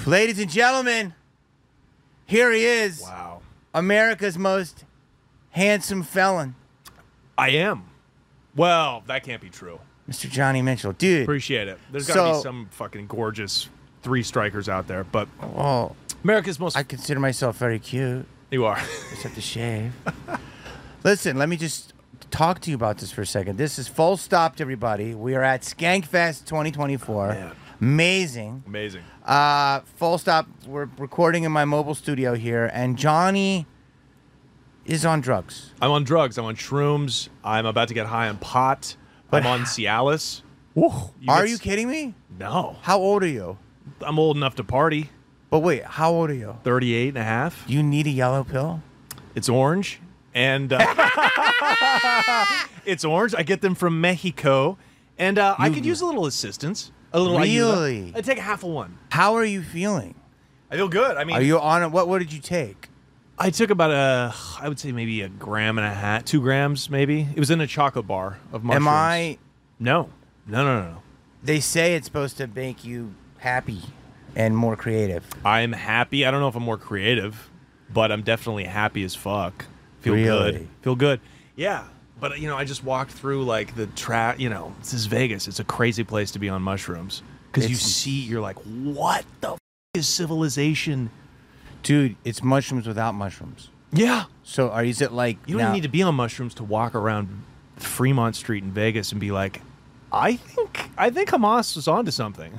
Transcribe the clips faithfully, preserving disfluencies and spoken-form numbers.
Ladies and gentlemen, here he is. Wow. America's most handsome felon. I am. Well, that can't be true. Mister Johnny Mitchell. Dude. Appreciate it. There's got to So- be some fucking gorgeous three strikers out there, but Oh, America's most... I consider myself very cute. You are. Except to shave. Listen, let me just talk to you about this for a second. This is Full Stop to everybody. We are at Skankfest twenty twenty-four. Man. Amazing. Amazing. Uh, Full Stop. We're recording in my mobile studio here, and Johnny is on drugs. I'm on drugs. I'm on shrooms. I'm about to get high on pot. But I'm on h- Cialis. Woo. You Are get you s- kidding me? No. How old are you? I'm old enough to party. But wait, how old are you? thirty-eight and a half. You need a yellow pill? It's orange. And uh, it's orange. I get them from Mexico. And uh, I You- could use a little assistance. A little Really? I take a half of one. How are you feeling? I feel good. I mean, Are you on it? What, what did you take? I took about a, I would say maybe a gram and a half, two grams maybe. It was in a chocolate bar of mushrooms. Am I... No. No, no, no, no. They say it's supposed to make you happy and more creative. I'm happy. I don't know if I'm more creative, but I'm definitely happy as fuck. Feel Really? good. Feel good. Yeah. But, you know, I just walked through, like, the track. You know, this is Vegas. It's a crazy place to be on mushrooms. Because you It's- see, you're like, what the f- is civilization? Dude, it's mushrooms without mushrooms. Yeah. So are is it like You don't now- even need to be on mushrooms to walk around Fremont Street in Vegas and be like, I think I think Hamas was onto something.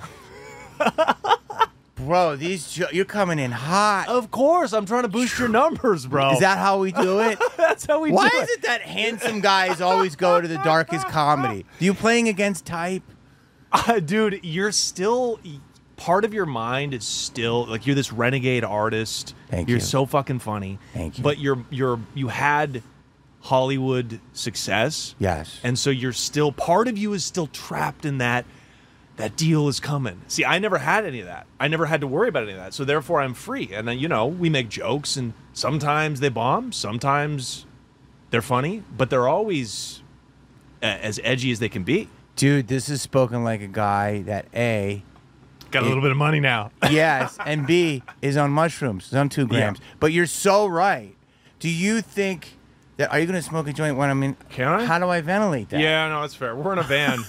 Bro, these jo- you're coming in hot. Of course, I'm trying to boost your numbers, bro. Is that how we do it? That's how we Why do is it that handsome guys always go to the darkest comedy? Do you playing against type? Uh, dude, you're still part of your mind is still like you're this renegade artist. Thank you're you. so fucking funny. Thank you. But you're you're you had Hollywood success. Yes. And so you're still part of you is still trapped in that that deal is coming. See, I never had any of that. I never had to worry about any of that. So therefore I'm free. And then, you know, we make jokes and sometimes they bomb, sometimes they're funny, but they're always uh, as edgy as they can be. Dude, this is spoken like a guy that A, Got a little bit of money now. yes, and B, is on mushrooms. Is on two grams. But you're so right. Do you think that, are you going to smoke a joint when I'm in? Can I? How do I ventilate that? Yeah, no, that's fair. We're in a van.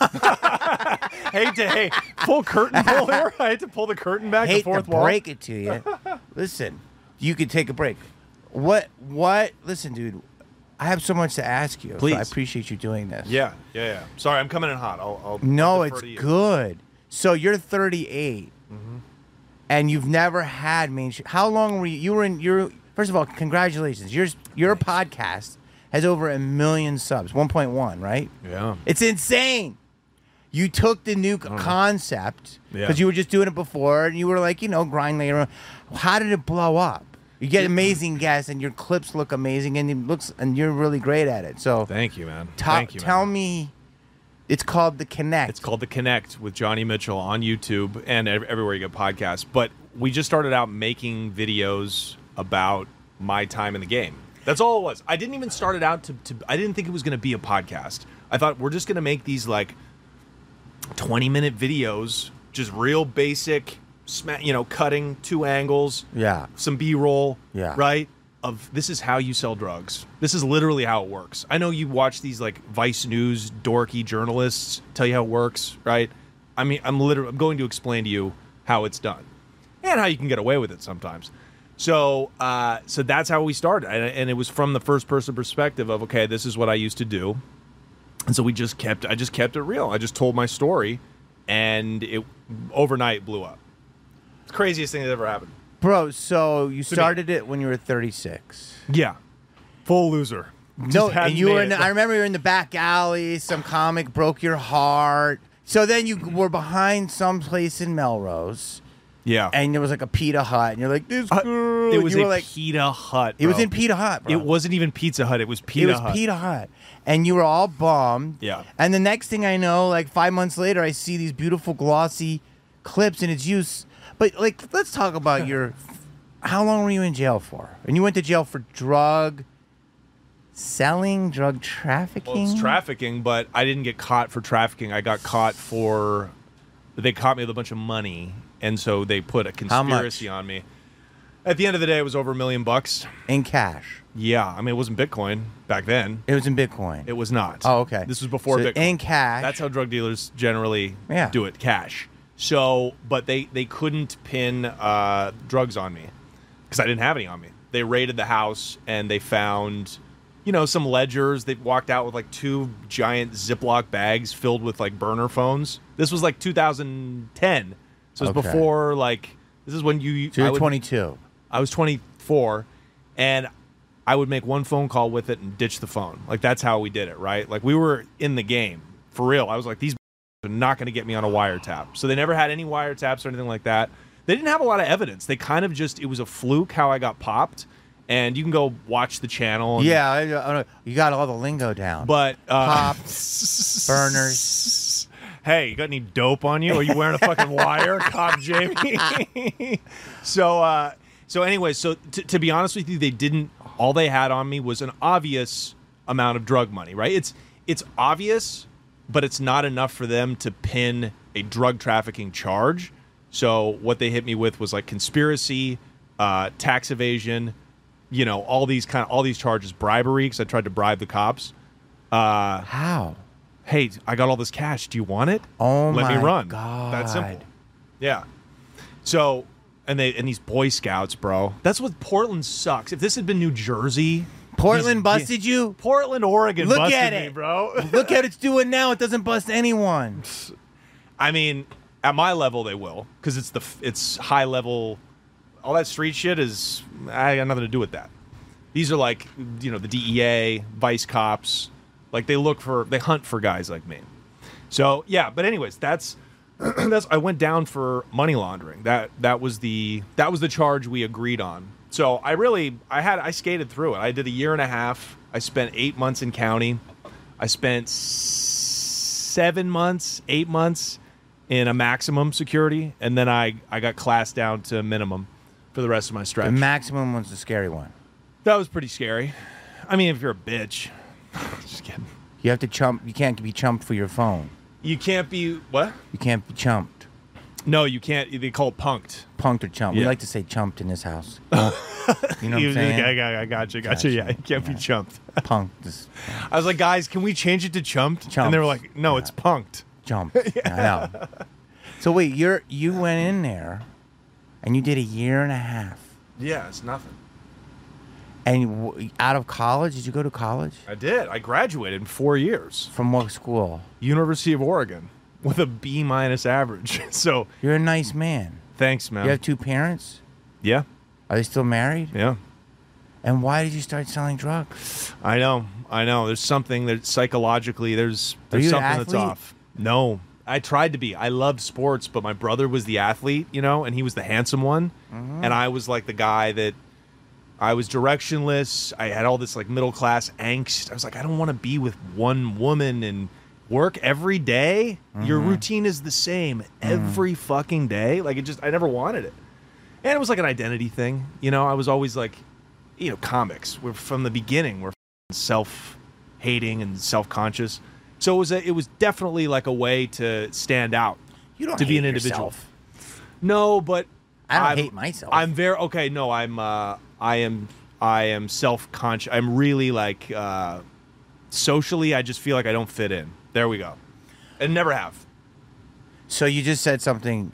hate to hey, full curtain pull here. I hate to pull the curtain back. Hate the fourth to wall. break it to you. Listen, you could take a break. What, what, listen, dude, I have so much to ask you. so Please. I appreciate you doing this. Yeah, yeah, yeah. Sorry, I'm coming in hot. I'll. I'll No, I'll it's defer to you. good. So you're thirty-eight, Mm-hmm. and you've never had mainstream. How long were you? You were in your. First of all, congratulations. Your your podcast has over a million subs, one point one, right? Yeah. It's insane. You took the new concept Yeah. because you were just doing it before, and you were like, you know, grind later. How did it blow up? You get amazing guests, and your clips look amazing, and it looks, and you're really great at it. So, Thank you, man. ta- Thank you. tell man. me, it's called The Connect. It's called The Connect with Johnny Mitchell on YouTube and ev- everywhere you get podcasts. But we just started out making videos about my time in the game. That's all it was. I didn't even start it out to, to I didn't think it was going to be a podcast. I thought we're just going to make these like twenty minute videos, just real basic, sma- you know, cutting two angles, Yeah. some B-roll, Yeah. right? Of this is how you sell drugs. This is literally how it works. I know you watch these like Vice News dorky journalists tell you how it works, right? I mean, I'm literally I'm going to explain to you how it's done and how you can get away with it sometimes. So, uh, so that's how we started, and, and it was from the first person perspective of okay, this is what I used to do, and so we just kept. I just kept it real. I just told my story, and it overnight blew up. It's the craziest thing that ever happened. Bro, so you started it when you were thirty-six. Yeah, full loser. No, Just hadn't and you were made in. it. The, I remember you were in the back alley. Some comic broke your heart. So then you were behind some place in Melrose, Yeah, and there was like a Pita Hut, and you're like, "This Uh, girl." it was you a were like, Pita Hut. it was bro. in Pita Hut. Bro. It wasn't even Pizza Hut. It was Pita It was Hut. Pita Hut, and you were all bummed. Yeah. And the next thing I know, like five months later, I see these beautiful glossy clips in its use. But like, let's talk about your. How long were you in jail for? And you went to jail for drug selling, drug trafficking. Well, it's trafficking, but I didn't get caught for trafficking. I got caught for. They caught me with a bunch of money, and so they put a How much? conspiracy on me. At the end of the day, it was over a million bucks. In cash. Yeah, I mean, it wasn't Bitcoin back then. It was in Bitcoin. It was not. Oh, okay. This was before So Bitcoin. in cash. That's how drug dealers generally Yeah. do it, cash. So, but they, they couldn't pin uh, drugs on me because I didn't have any on me. They raided the house and they found, you know, some ledgers. They walked out with like two giant Ziploc bags filled with like burner phones. This was like two thousand ten. So it was Okay. before like, this is when you... So you're I would- twenty-two. I was twenty-four, and I would make one phone call with it and ditch the phone. Like, that's how we did it, right? Like, we were in the game. For real. I was like, these are not going to get me on a wiretap. So they never had any wiretaps or anything like that. They didn't have a lot of evidence. They kind of just, it was a fluke how I got popped. And you can go watch the channel. And, Yeah, I, I know. You got all the lingo down. But... Uh, Pops, burners. Hey, you got any dope on you? Are you wearing a fucking wire, Cop Jamie? so, uh... So anyway, so t- to be honest with you, they didn't. All they had on me was an obvious amount of drug money, right? It's it's obvious, but it's not enough for them to pin a drug trafficking charge. So what they hit me with was like conspiracy, uh, tax evasion, you know, all these kind of all these charges, bribery, because I tried to bribe the cops. Uh, How? hey, I got all this cash. Do you want it? Oh Let my me run. God. That's simple. Yeah. So. And they and these Boy Scouts, bro. That's what Portland sucks. If this had been New Jersey, Portland these- busted you? Portland, Oregon, Look busted at me, it. bro. Look at it's doing now. It doesn't bust anyone. I mean, at my level, they will because it's the f- it's high level. All that street shit is I got nothing to do with that. These are like you know the D E A, vice cops. Like they look for they hunt for guys like me. So yeah, but anyways, that's. That's I went down for money laundering. That that was the that was the charge we agreed on. So I really I had I skated through it. I did a year and a half. I spent eight months in county. I spent s- seven months, eight months in a maximum security, and then I I got classed down to minimum for the rest of my stretch. The maximum was the scary one. That was pretty scary. I mean, if you're a bitch, just kidding. You have to chump. You can't be chumped for your phone. You can't be what? You can't be chumped. No, you can't. They call it punked. Punked or chumped. We Yeah. like to say chumped in this house. You know what I'm You- saying? I got, I got you, got Gotcha. you. Yeah, you can't be Yeah. chumped. Punked. Is I was like, guys, can we change it to chumped? And they were Chumps. like, no, Yeah. it's punked. jumped. I know. So wait, you're you went in there, and you did a year and a half. Yeah, it's nothing. And w- out of college, did you go to college? I did. I graduated in four years. From what school? University of Oregon with a B minus average. So You're a nice man. thanks, man. You have two parents. Yeah, Are they still married? yeah. And why did you start selling drugs? I know. I know. There's something that psychologically there's there's you an something that's athlete? off. No. I tried to be. I loved sports, but my brother was the athlete, you know, and he was the handsome one. Mm-hmm. And I was like the guy that I was directionless. I had all this like middle class angst. I was like, I don't want to be with one woman and work every day. Your Mm-hmm. routine is the same every fucking day. Like it just I never wanted it. And it was like an identity thing. You know, I was always like, you know, comics. We're from the beginning. We're self-hating and self-conscious. So it was a, it was definitely like a way to stand out. You don't to be hate an individual. yourself. No, but I don't I'm- hate myself. I'm very okay. No, I'm. Uh, I am. I am self-conscious. I'm really like uh, socially. I just feel like I don't fit in. There we go. And never have. So you just said something.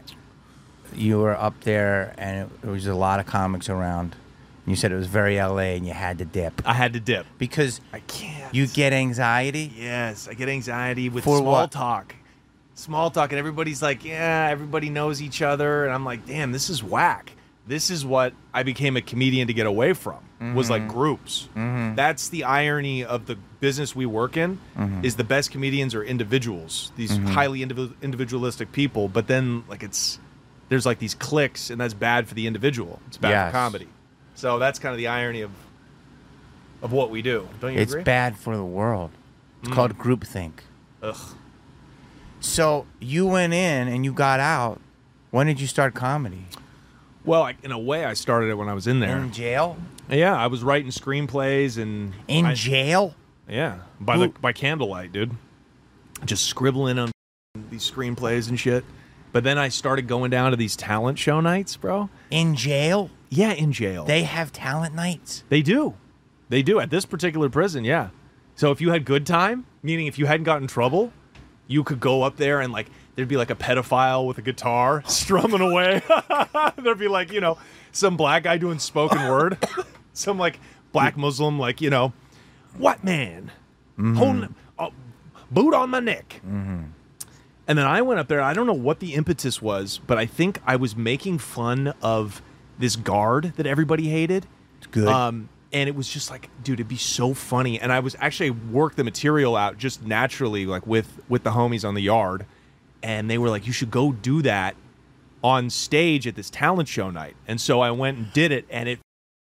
You were up there, and it, there was a lot of comics around. And you said it was very L A, and you had to dip I had to dip. because I can't. you get anxiety. Yes, I get anxiety with For small what? talk. Small talk, and everybody's like, yeah, everybody knows each other, and I'm like, damn, this is whack. This is what I became a comedian to get away from. Was like groups. That's the irony of the business we work in. Is the best comedians are individuals. These highly indiv- individualistic people, but then like it's there's like these cliques, and that's bad for the individual. It's bad Yes. for comedy. So that's kind of the irony of of what we do. Don't you It's agree? bad for the world. It's called groupthink. Ugh. So you went in and you got out. When did you start comedy? Well, I, in a way, I started it when I was in there. In jail? Yeah, I was writing screenplays and In I- jail? Yeah, by Who- the by candlelight, dude. Just scribbling on these screenplays and shit. But then I started going down to these talent show nights, bro. In jail? Yeah, in jail. They have talent nights? They do. They do. At this particular prison, yeah. So if you had good time, meaning if you hadn't gotten in trouble, you could go up there and, like, there'd be, like, a pedophile with a guitar strumming away. There'd be, like, you know, some black guy doing spoken word. Some, like, black Muslim, like, you know, what man? Mm-hmm. Holding a boot on my neck. Mm-hmm. And then I went up there. I don't know what the impetus was, but I think I was making fun of this guard that everybody hated. It's good. Um, and it was just like, dude, it'd be so funny. And I was actually worked the material out just naturally, like with with the homies on the yard. And they were like, you should go do that on stage at this talent show night. And so I went and did it, and it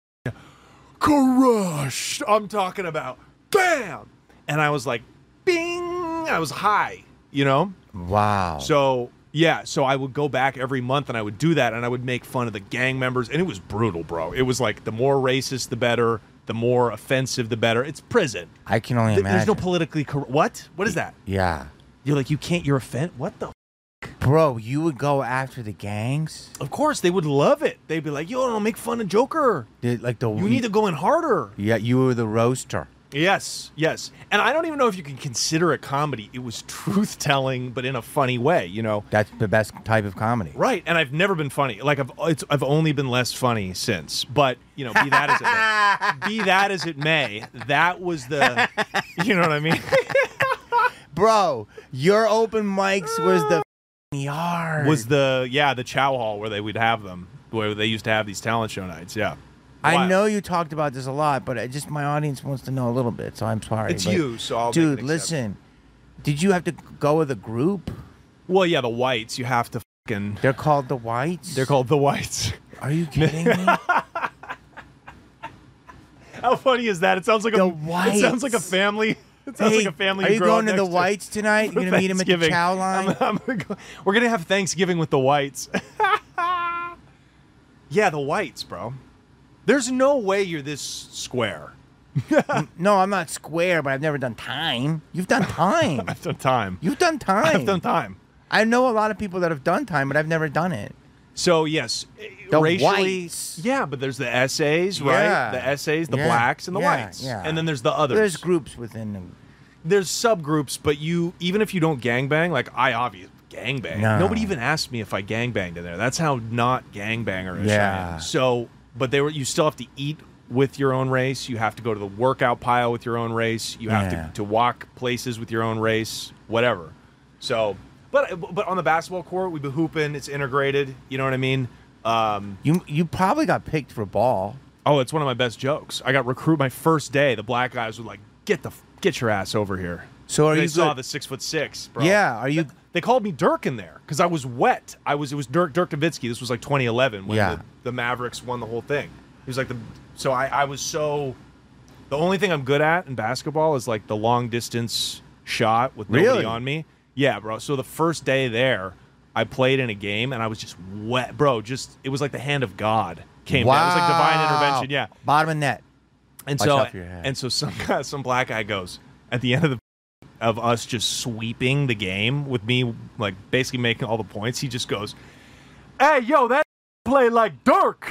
crushed. I'm talking about bam. And I was like, bing. I was high, you know? Wow. So, yeah, so I would go back every month and I would do that, and I would make fun of the gang members, and it was brutal, bro. It was like the more racist, the better. The more offensive, the better. It's prison. I can only Th- imagine. There's no politically correct. What? What is that? Yeah. You're like, you can't, you're offend. What the? Bro, you would go after the gangs? Of course, they would love it. They'd be like, yo, don't make fun of Joker. Did, like the You need to go in harder. Yeah, you were the roaster. Yes, yes. And I don't even know if you can consider it comedy. It was truth-telling, but in a funny way, you know? That's the best type of comedy. Right, and I've never been funny. Like, I've it's, I've only been less funny since. But, you know, be that as it may. Be that as it may, that was the, you know what I mean? Bro, your open mics was the yard. Was the, yeah, the chow hall where they would have them, where they used to have these talent show nights, yeah. I Wild. know you talked about this a lot, but I just my audience wants to know a little bit, so I'm sorry. It's but- you, so I'll Dude, make an listen. Did you have to go with a group? Well, yeah, the whites, you have to fucking... They're called the Whites? They're called the whites. Are you kidding me? How funny is that? It sounds like The a whites. It sounds like a family. It sounds Hey, like a family. are you you grow going up to the next Whites tonight? for You're gonna meet them at the Thanksgiving. chow line? I'm- I'm gonna go- we're gonna have Thanksgiving with the whites. Yeah, the whites, bro. There's no way you're this square. No, I'm not square, but I've never done time. You've done time. I've done time. You've done time. I've done time. I know a lot of people that have done time, but I've never done it. So yes, The racially, whites. yeah, but there's the essays, right? Yeah. The essays, the Yeah. blacks, and the Yeah, whites, yeah. and then there's the others. There's groups within them. There's subgroups, but you even if you don't gangbang, like I obviously gangbang. No. Nobody even asked me if I gangbanged in there. That's how not gangbanger-ish I Yeah. am. So, but they were. You still have to eat with your own race. You have to go to the workout pile with your own race. You have Yeah. to to walk places with your own race. Whatever. So, but but on the basketball court, we be hooping. It's integrated. You know what I mean? Um, You you probably got picked for ball. oh, it's one of my best jokes. I got recruit my first day. The black guys were like, "Get the get your ass over here." So are they you saw good? the six foot six, bro. Yeah, are you? They, they called me Dirk in there because I was wet. I was. It was Dirk Dirk Nowitzki. This was like twenty eleven when Yeah. the, the Mavericks won the whole thing. He was like the. So I, I was so. The only thing I'm good at in basketball is like the long distance shot with nobody Really? on me. Yeah, bro. So the first day there, I played in a game and I was just wet, bro. Just it was like the hand of God came down. It was like divine Wow. intervention. Yeah. Bottom of net. And Watch so, out for your head. and so some guy, some black guy goes at the end of the of us just sweeping the game with me, like basically making all the points. He just goes, "Hey, yo, that played like Dirk."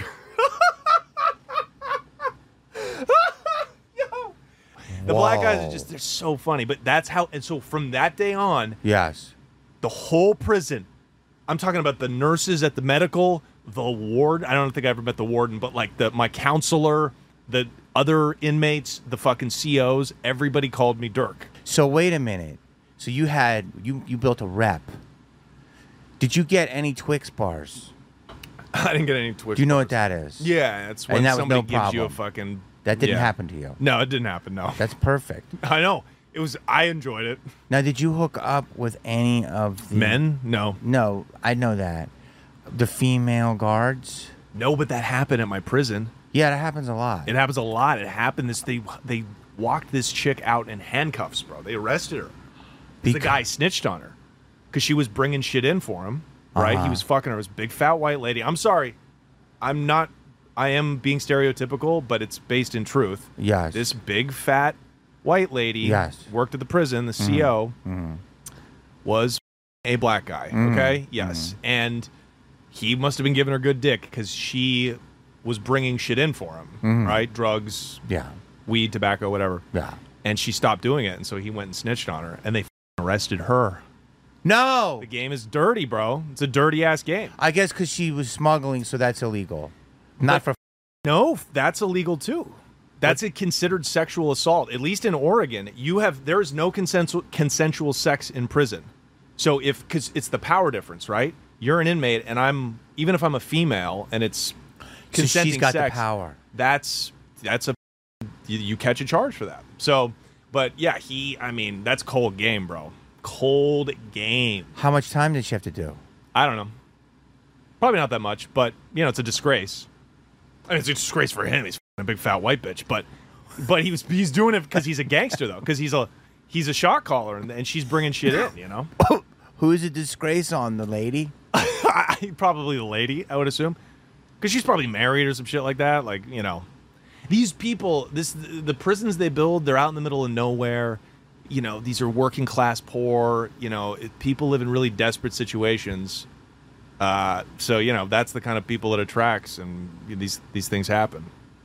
Yo. The black guys Whoa. are just—they're so funny. But that's how. And so from that day on, Yes. the whole prison. I'm talking about the nurses at the medical, the ward. I don't think I ever met the warden, but like the my counselor, the other inmates, the fucking C Os, everybody called me Dirk. So wait a minute. So you had you you built a rep. Did you get any Twix bars? I didn't get any Twitch. Do you know what that is? Yeah, it's when And that was somebody no gives you a problem. fucking. That didn't yeah. happen to you. No, it didn't happen. No, That's perfect. I know it was. I enjoyed it. Now, did you hook up with any of the Men, no, No, I know that. The female guards? no, but that happened at my prison. Yeah, that happens a lot. It happens a lot. It happened. This they they walked this chick out in handcuffs, bro. They arrested her. 'Cause the Because- guy snitched on her because she was bringing shit in for him. Right? Uh-huh. He was fucking her. It was a big fat white lady. I'm sorry. I'm not. I am being stereotypical, but it's based in truth. Yes. This big fat white lady Yes. worked at the prison. The C O was, a black guy. Mm. Okay, yes, Mm. and he must have been giving her good dick because she was bringing shit in for him, Mm. right? Drugs, Yeah. weed, tobacco, whatever. Yeah. And she stopped doing it, and so he went and snitched on her, and they f***ing arrested her. No. The game is dirty, bro. It's a dirty ass game. I guess because she was smuggling, so that's illegal. Not for. No, that's illegal too. That's a considered sexual assault. At least in Oregon, you have there is no consensual consensual sex in prison. So if because it's the power difference, right? You're an inmate, and I'm even if I'm a female, and it's So consenting she's got sex, the power. That's that's a you, you catch a charge for that. So, but yeah, he. I mean, that's cold game, bro. Cold game. How much time did she have to do? I don't know. Probably not that much, but you know, it's a disgrace. I mean, it's a disgrace for him. He's f***ing a big fat white bitch, but but he was he's doing it because he's a gangster though, because he's a he's a shot caller, and, and she's bringing shit in. You know, Who is a disgrace on, the lady? probably the lady, I would assume, because she's probably married or some shit like that. Like you know, these people, this the prisons they build, they're out in the middle of nowhere. You know, these are working class poor. You know, it, people live in really desperate situations. Uh, so you know that's the kind of people it attracts, and these these things happen.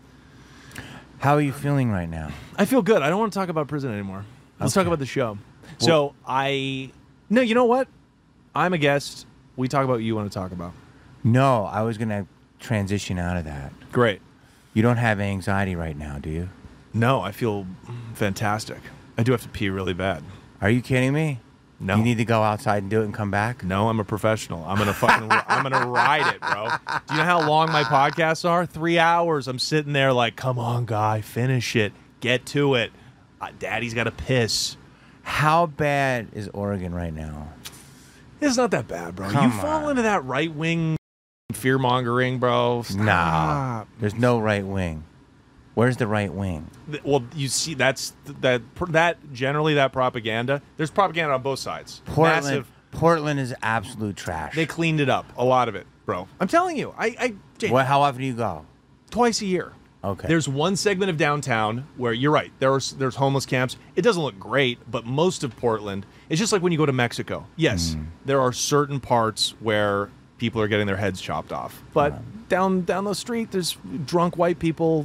How are you feeling right now? I feel good. I don't want to talk about prison anymore. Let's Okay. talk about the show. So I no, you know what? I'm a guest. We talk about what you want to talk about. No, I was gonna transition out of that. Great. You don't have anxiety right now, do you? No, I feel fantastic. I do have to pee really bad. Are you kidding me? No. You need to go outside and do it and come back? No, I'm a professional. I'm gonna fucking. I'm gonna ride it, bro. Do you know how long my podcasts are? Three hours. I'm sitting there like, come on, guy, finish it, get to it. Uh, Daddy's got to piss. How bad is Oregon right now? It's not that bad, bro. Come you fall on. into that right wing fear mongering, bro. Nah. Stop. There's no right wing. Where's the right wing? Th- Well, you see, that's that that generally that propaganda. There's propaganda on both sides. Portland. Massive. Portland is absolute trash. They cleaned it up, a lot of it, bro. I'm telling you, I, I Jay, Well, how often do you go? twice a year. Okay. There's one segment of downtown where you're right. There's there's homeless camps. It doesn't look great, but most of Portland, it's just like when you go to Mexico. Yes, Mm. there are certain parts where people are getting their heads chopped off, but down down the street, there's drunk white people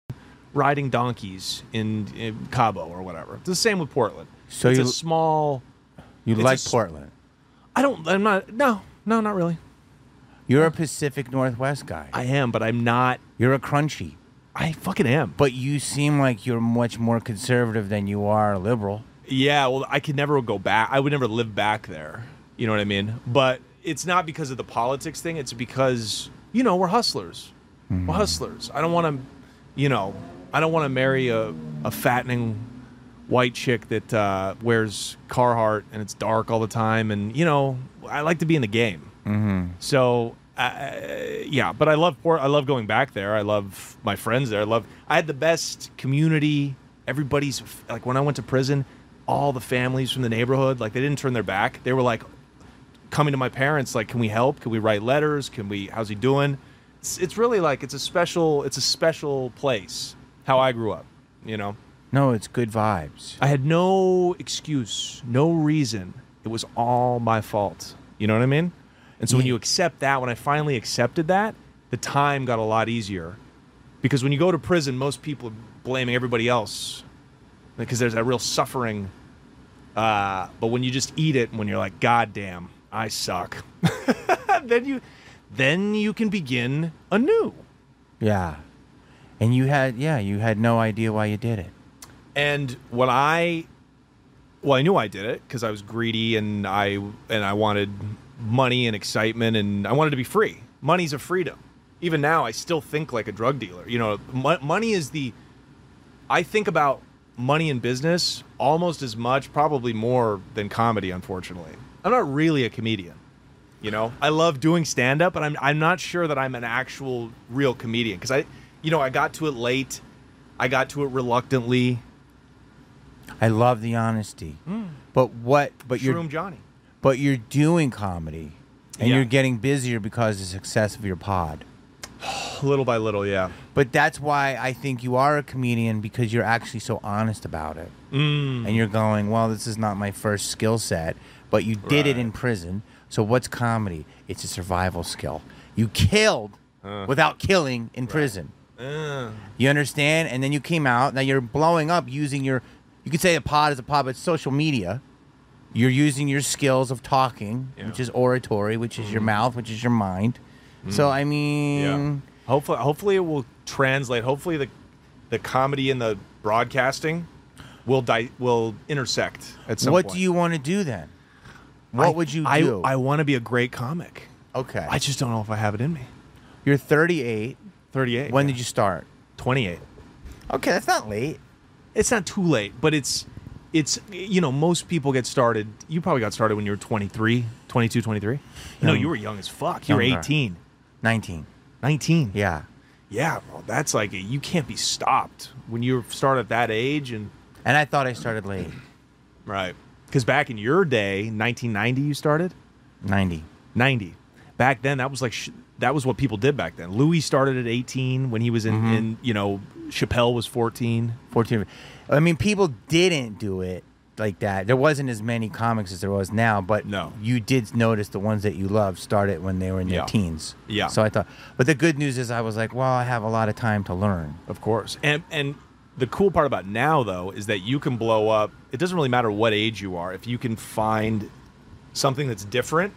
riding donkeys in, in Cabo or whatever. It's the same with Portland. So it's you- a small. you it's like a s- Portland. I don't. I'm not. No, no, not really. You're a Pacific Northwest guy. I am, but I'm not. You're a crunchy. I fucking am. But you seem like you're much more conservative than you are liberal. Yeah, well, I could never go back. I would never live back there. You know what I mean? But it's not because of the politics thing. It's because, you know, we're hustlers. We're hustlers. I don't want to, you know, I don't want to marry a, a fattening white chick that uh, wears Carhartt and it's dark all the time. And, you know, I like to be in the game. Mm-hmm. So, uh, yeah, but I love Port. I love going back there. I love my friends there. I love. I had the best community. Everybody's like when I went to prison, all the families from the neighborhood, like they didn't turn their back. They were like coming to my parents, like, "Can we help? Can we write letters? Can we? How's he doing?" It's, it's really like it's a special. It's a special place. How I grew up, you know. No, it's good vibes. I had no excuse, no reason. It was all my fault. You know what I mean? And so when Yeah. you accept that, when I finally accepted that, the time got a lot easier. Because when you go to prison, most people are blaming everybody else because there's that real suffering. Uh, but when you just eat it, when you're like, God damn, I suck, then you, then you can begin anew. Yeah. And you had, yeah, you had no idea why you did it. And when I, well, I knew I did it because I was greedy and I and I wanted money and excitement and I wanted to be free. Money's a freedom. Even now, I still think like a drug dealer. You know, mo- money is the. I think about money in business almost as much, probably more than comedy. Unfortunately, I'm not really a comedian. You know, I love doing stand up, but I'm I'm not sure that I'm an actual real comedian because I, you know, I got to it late. I got to it reluctantly. I love the honesty. But what, but Shroom you're, Johnny. but you're doing comedy and Yeah. you're getting busier because of the success of your pod. Little by little, yeah. But that's why I think you are a comedian, because you're actually so honest about it. Mm. And you're going, well, this is not my first skill set, but you did it Right. in prison. So what's comedy? It's a survival skill. You killed Uh. without killing in prison. Uh, You understand? And then you came out. Now you're blowing up using your, you could say a pod is a pod, but it's social media. You're using your skills of talking, Yeah. which is oratory, which is your mouth, which is your mind. So, I mean, yeah. Hopefully, hopefully it will translate. Hopefully the the comedy and the broadcasting will di- will intersect at some what point. do you want to do then? What I- would you I, do? I want to be a great comic. okay. I just don't know if I have it in me. You're thirty-eight. thirty-eight. When did you start? twenty-eight. Okay, that's not late. It's not too late, but it's it's you know, most people get started. You probably got started when you were twenty-three, twenty-two, twenty-three. No, Young. you were young as fuck. You were Younger. eighteen, nineteen. nineteen. Yeah. Yeah, bro, that's like you can't be stopped when you start at that age and And I thought I started late. right. Cuz back in your day, nineteen ninety you started? ninety. ninety. Back then that was like sh- that was what people did back then. Louis started at eighteen when he was in, Mm-hmm. in you know, Chappelle was fourteen. fourteen. I mean, people didn't do it like that. There wasn't as many comics as there was now, but No. you did notice the ones that you loved started when they were in their Yeah. teens. Yeah. So I thought, but the good news is I was like, well, I have a lot of time to learn. Of course. And and the cool part about now though is that you can blow up. It doesn't really matter what age you are. If you can find something that's different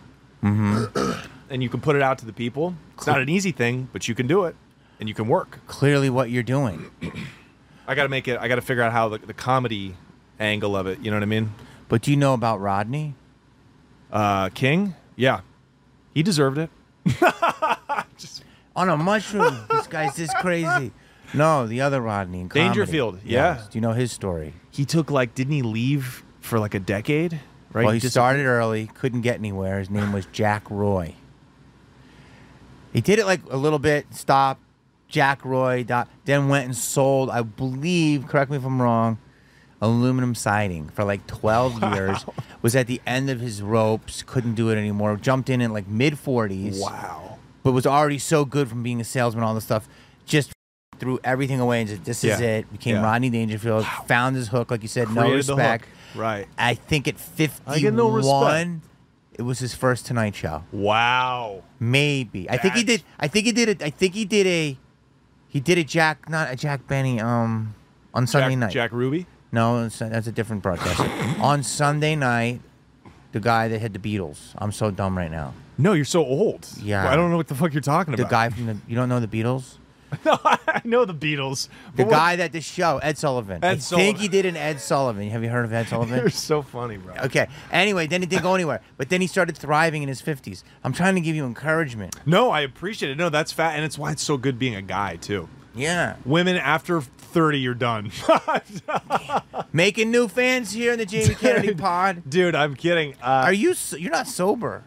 and you can put it out to the people. It's not an easy thing, but you can do it and you can work. Clearly, what you're doing. I got to make it I got to figure out how the, the comedy angle of it, you know what I mean? But do you know about Rodney? Uh King? Yeah. He deserved it. On a mushroom. This guy's this crazy. No, the other Rodney in comedy. Dangerfield, yeah. Yes. Do you know his story? He took like didn't he leave for like a decade? Right? Well, he Just- started early, couldn't get anywhere. His name was Jack Roy. He did it like a little bit, stopped, Jack Roy, dot, then went and sold, I believe, correct me if I'm wrong, aluminum siding for like twelve years. Was at the end of his ropes, couldn't do it anymore. Jumped in in like mid forties. Wow. But was already so good from being a salesman, all this stuff. Just threw everything away and said, this is Yeah. it. Became Yeah. Rodney Dangerfield. Found his hook, like you said, no Created the hook. respect. Right. I think at I get no fifty-one, respect. it was his first Tonight Show. Wow. Maybe. I think he That's- did. I think he did it. I think he did a. He did a Jack, not a Jack Benny. Um, on Sunday Jack, night. Jack Ruby? No, it's- that's a different broadcaster. On Sunday night, the guy that had the Beatles. I'm so dumb right now. No, you're so old. Yeah. I don't know what the fuck you're talking The about. guy from the. You don't know the Beatles? No, I know the Beatles. The but what- guy that the show, Ed Sullivan. Ed I think Sullivan. he did an Ed Sullivan. Have you heard of Ed Sullivan? You're so funny, bro. Okay. Anyway, then he didn't go anywhere. But then he started thriving in his fifties. I'm trying to give you encouragement. No, I appreciate it. No, that's fat, and it's why it's so good being a guy too. Yeah. Women after thirty, you're done. Making new fans here in the Jamie Kennedy pod. Dude, I'm kidding. Uh, Are you? so- You're not sober.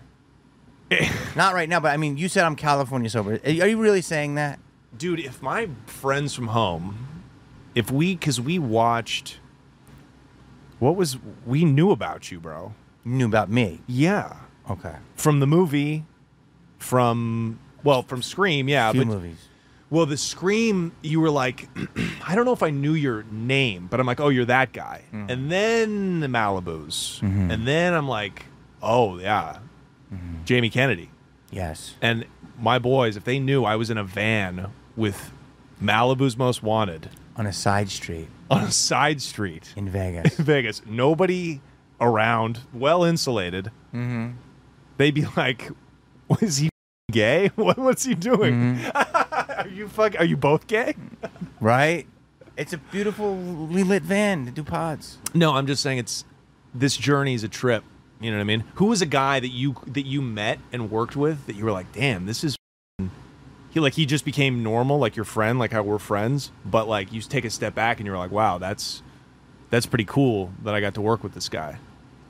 Not right now, but I mean, you said I'm California sober. Are you really saying that? dude, if my friends from home, if we, because we watched, what was, we knew about you, bro. You knew about me. Yeah. Okay. From the movie, from, well, from Scream, yeah. Few but, movies. Well, the Scream, you were like, I don't know if I knew your name, but I'm like, oh, you're that guy. Mm. And then the Malibus. Mhm. And then I'm like, oh, yeah, Mm-hmm. Jamie Kennedy. Yes. And my boys, if they knew I was in a van with Malibu's Most Wanted On a side street on a side street in Vegas. in Vegas, nobody around, well insulated, Mm-hmm. they'd be like, "Was he gay? What, what's he doing? Mm-hmm. Are you fuck? Are you both gay?" Right? It's a beautifully lit van to do pods. No, I'm just saying it's this journey is a trip. You know what I mean? Who was a guy that you that you met and worked with that you were like, "Damn, this is." He like he just became normal, like your friend, like how we're friends. But like you take a step back and you're like, "Wow, that's that's pretty cool that I got to work with this guy."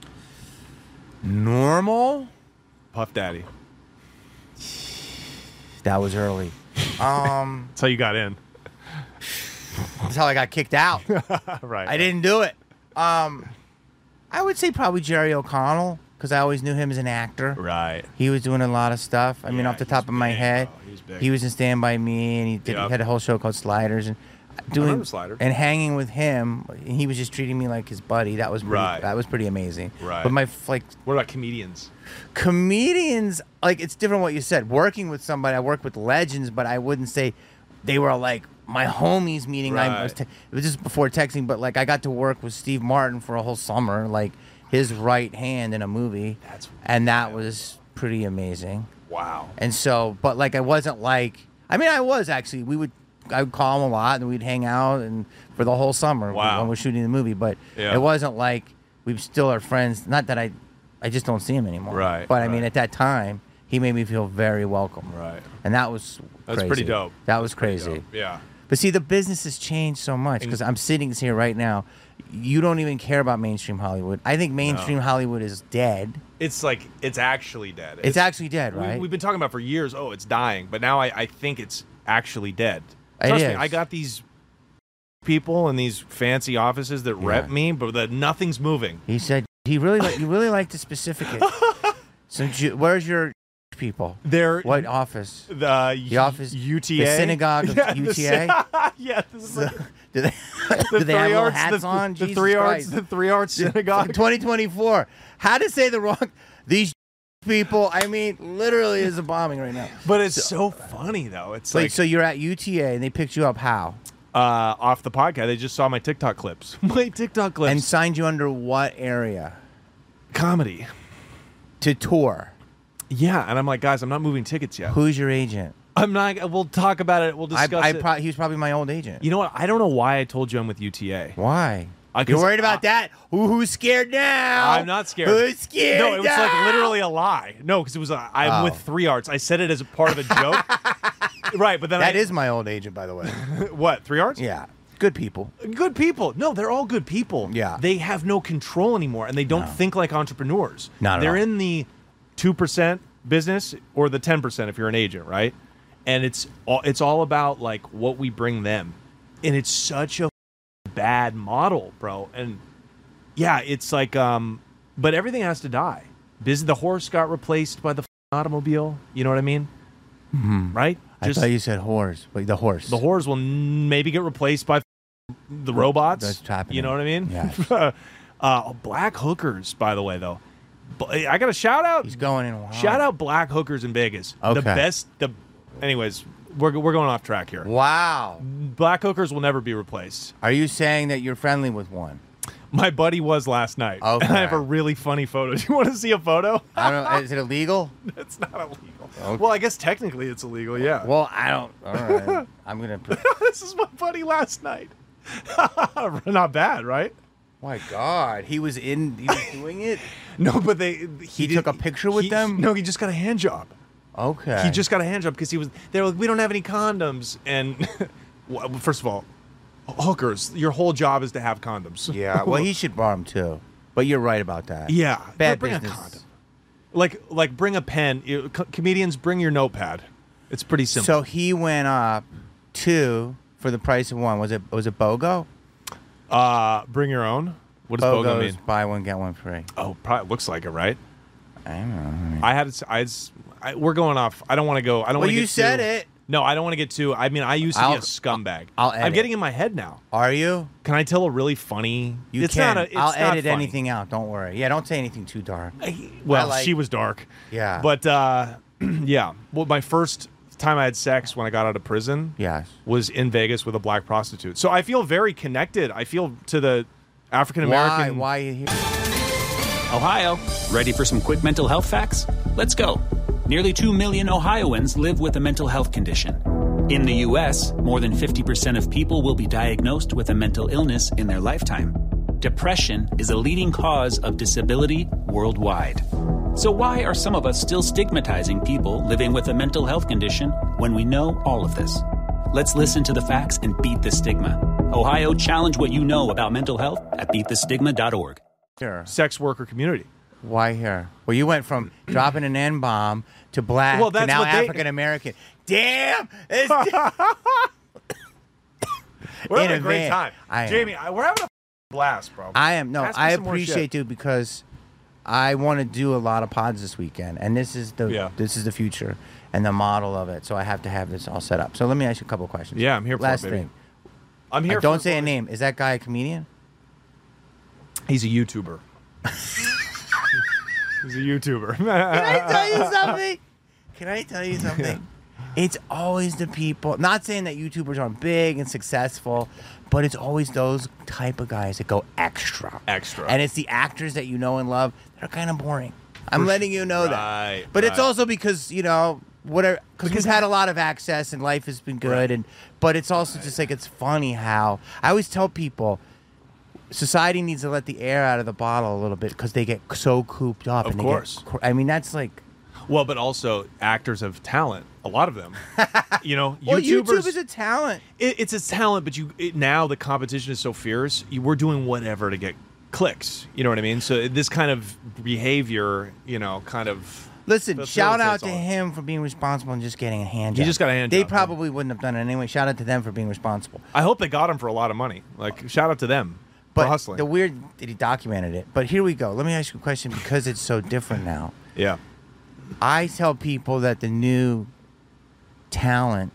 Normal? Puff Daddy. That was early. Um, That's how you got in. that's how I got kicked out. Right. I didn't do it. Um, I would say probably Jerry O'Connell because I always knew him as an actor. Right. He was doing a lot of stuff. I mean, Yeah, off the he's top of my big, head, bro. He's big. he was in Stand By Me, and he did. Yep. He had a whole show called Sliders, and doing remember Slider. and hanging with him. He was just treating me like his buddy. That was pretty, Right. that was pretty amazing. Right. But my f- like What about comedians? comedians, like it's different what you said. Working with somebody, I work with legends, but I wouldn't say they were like my homies. Meaning I was Right. te- it was just before texting, but like I got to work with Steve Martin for a whole summer, like his right hand in a movie, That's and that was pretty amazing. Wow. And so, but like I wasn't like, I mean, I was actually. We would, I would call him a lot, and we'd hang out, and for the whole summer Wow. when we're shooting the movie. But Yeah. it wasn't like we still are friends. Not that I, I just don't see him anymore. Right, But I mean, right. at that time, he made me feel very welcome. Right. And that was That's crazy. pretty dope. That was crazy. Dope. Yeah. But see, the business has changed so much because I'm sitting here right now. You don't even care about mainstream Hollywood. I think mainstream Hollywood is dead. It's like it's actually dead. It's, actually dead, we- right? We've been talking about for years. Oh, it's dying, but now I, I think it's actually dead. It Trust is. me, I got these people in these fancy offices that rep Yeah. me, but that nothing's moving. He said he really li- you really like to specific it. So Ju- where's your people? They're What office? the, The office, U T A, the synagogue of Yeah, the U T A? sy- yeah, this is like Do they, the do they have three little arts, hats the, on? the Jesus three arts, Christ. the three arts synagogue. twenty twenty-four. How to say the wrong? These people. I mean, literally, is a bombing right now. But it's so funny though. It's Wait, like so you're at U T A and they picked you up how? uh, off the podcast. They just saw my TikTok clips. My TikTok clips. And signed you under what area comedy. to tour? Yeah, and I'm like, guys, I'm not moving tickets yet. Who's your agent? I'm not. We'll talk about it. We'll I, discuss I it. pro- he was probably my old agent. You know what? I don't know why I told you I'm with U T A. Why? Uh, 'cause You're worried about I- that? Who, who's scared now? I'm not scared. Who's scared? No, it was now? like literally a lie. No, because it was. A, I'm Oh. with Three Arts. I said it as a part of a joke. Right, but then That I, is my old agent, by the way. what Three Arts? Yeah, good people. Good people. No, they're all good people. Yeah. They have no control anymore, and they don't No. think like entrepreneurs. Not at They're all. in the two percent business or the ten percent if you're an agent, right? And it's all it's all about like what we bring them, and it's such a bad model, bro. And yeah, it's like, um, but everything has to die. Biz, the horse got replaced by the automobile. You know what I mean? Mm-hmm. Right? I thought you said horse, but the horse. The whores will n- maybe get replaced by the robots. That's happening. You know what I mean? Yes. uh, black hookers, by the way, though. B- I got a shout out. He's going in wild. Shout out black hookers in Vegas. The Okay. best. The. Anyways, we're we're going off track here. Wow. Black hookers will never be replaced. Are you saying that you're friendly with one? My buddy was last night. Okay. And I have a really funny photo. Do you want to see a photo? I don't know. Is it illegal? It's not illegal. Okay. Well, I guess technically it's illegal. Yeah. Well, I don't. All right. I'm gonna. Put, This is my buddy last night. Not bad, right? my God, he was in. He was doing it. No, but they. He did- took a picture with he- them? No, he just got a hand job. Okay. He just got a hand job because he was. They were like, we don't have any condoms, and well, first of all, hookers, your whole job is to have condoms. Yeah. Well, he should borrow them too. But you're right about that. yeah, Bad bring business. a condom. Like, like, bring a pen. You, co- comedians, bring your notepad. It's pretty simple. So he went up two for the price of one. Was it? Was it BOGO? uh, bring your own. What does BOGO BOGO's mean? buy one get one free. Oh, probably looks like it, right? I don't know. I mean, I had. I, had- I we're going off. I don't want to go. I don't well, want to. you get said too, it. No, I don't want to get too. I mean, I used to I'll- be a scumbag. I'll I'm edit. getting in my head now. Are you? Can I tell a really funny? You it's can. Not a, it's I'll not edit funny. anything out. Don't worry. Yeah. Don't say anything too dark. Well, I like- she was dark. Yeah. But uh, yeah. Well, my first time I had sex when I got out of prison Yes. was in Vegas with a black prostitute. So I feel very connected. I feel to the African Why? American. Why are you here? Ohio, ready for some quick mental health facts? Let's go. Nearly two million Ohioans live with a mental health condition. In the U S, more than fifty percent of people will be diagnosed with a mental illness in their lifetime. Depression is a leading cause of disability worldwide. So why are some of us still stigmatizing people living with a mental health condition when we know all of this? Let's listen to the facts and beat the stigma. Ohio, challenge what you know about mental health at beat the stigma dot org. Here. Sex worker community. Why here? Well, you went from dropping an N bomb to black Well, to that's now what they- African American. Damn! It's We're In having a a great van. time. I am. Jamie, I, we're having a blast, bro. I am no. Pass me I some more appreciate shit. you because I want to do a lot of pods this weekend, and this is the Yeah. this is the future and the model of it. So I have to have this all set up. So let me ask you a couple of questions. Yeah, I'm here for it, Last baby. thing, I'm here. Uh, don't for say a name. Is that guy a comedian? He's a YouTuber. He's a YouTuber. Can I tell you something? Can I tell you something? It's always the people. Not saying that YouTubers aren't big and successful, but it's always those type of guys that go extra. Extra. And it's the actors that you know and love that are kind of boring. I'm letting you know Right, that. But it's right. also because, you know, whatever, because we've had a lot of access and life has been good. Right. And but it's also just like, it's funny how I always tell people society needs to let the air out of the bottle a little bit because they get so cooped up. Of and course. They get, cr- I mean, that's like. Well, but also actors have talent. A lot of them. You know, Well, YouTubers. YouTube is a talent. it, it's a talent, but you it, now the competition is so fierce. You, we're doing whatever to get clicks. You know what I mean? So this kind of behavior, you know, kind of. Listen, shout out facilitates to all- him for being responsible and just getting a hand He job. just got a hand They job, probably wouldn't have done it anyway. Shout out to them for being responsible. I hope they got him for a lot of money. Like, shout out to them But for hustling. the weird that he documented it. But here we go. Let me ask you a question because it's so different now. yeah. I tell people that the new talent,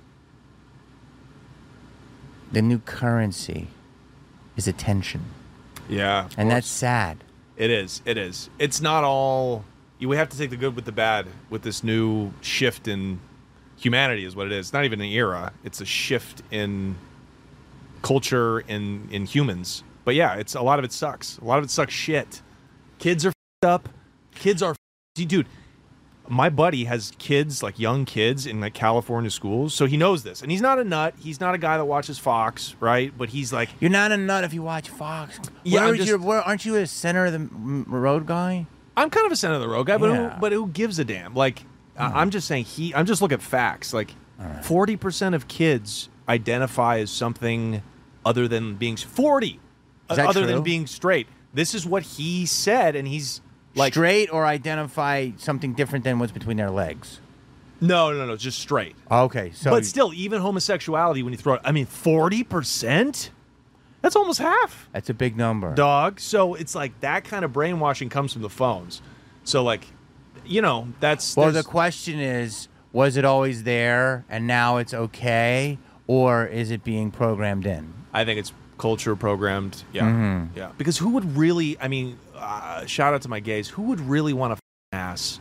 the new currency, is attention, Yeah. of and that's course. sad. It is. It is. It's not all. You we have to take the good with the bad with this new shift in humanity, is what it is. It's not even an era. It's a shift in culture in in humans. But yeah, it's a lot of it sucks. A lot of it sucks shit. Kids are f***ed up. Kids are, f***ed. Dude. My buddy has kids, like young kids in like California schools, so he knows this. And he's not a nut. He's not a guy that watches Fox, right? But he's like, You're not a nut if you watch Fox. Yeah, Where I'm is just- your, where, aren't you a center of the m- road guy? I'm kind of a center of the road guy, but Yeah. who, but who gives a damn? Like, I I'm just saying he. I'm just looking at facts. Like, forty percent of kids identify as something other than being forty, Is that other true? than being straight. This is what he said, and he's like, Straight or identify something different than what's between their legs? no, no, no, just straight. Okay, so but still, even homosexuality, when you throw it, I mean, forty percent. That's almost half. that's a big number. Dog. So it's like that kind of brainwashing comes from the phones. So like, you know, that's Well, the there's- question is, was it always there and now it's okay, or is it being programmed in? I think it's culture programmed. Yeah, Mm-hmm. yeah. Because who would really? I mean, uh, shout out to my gays. Who would really want to f- ass?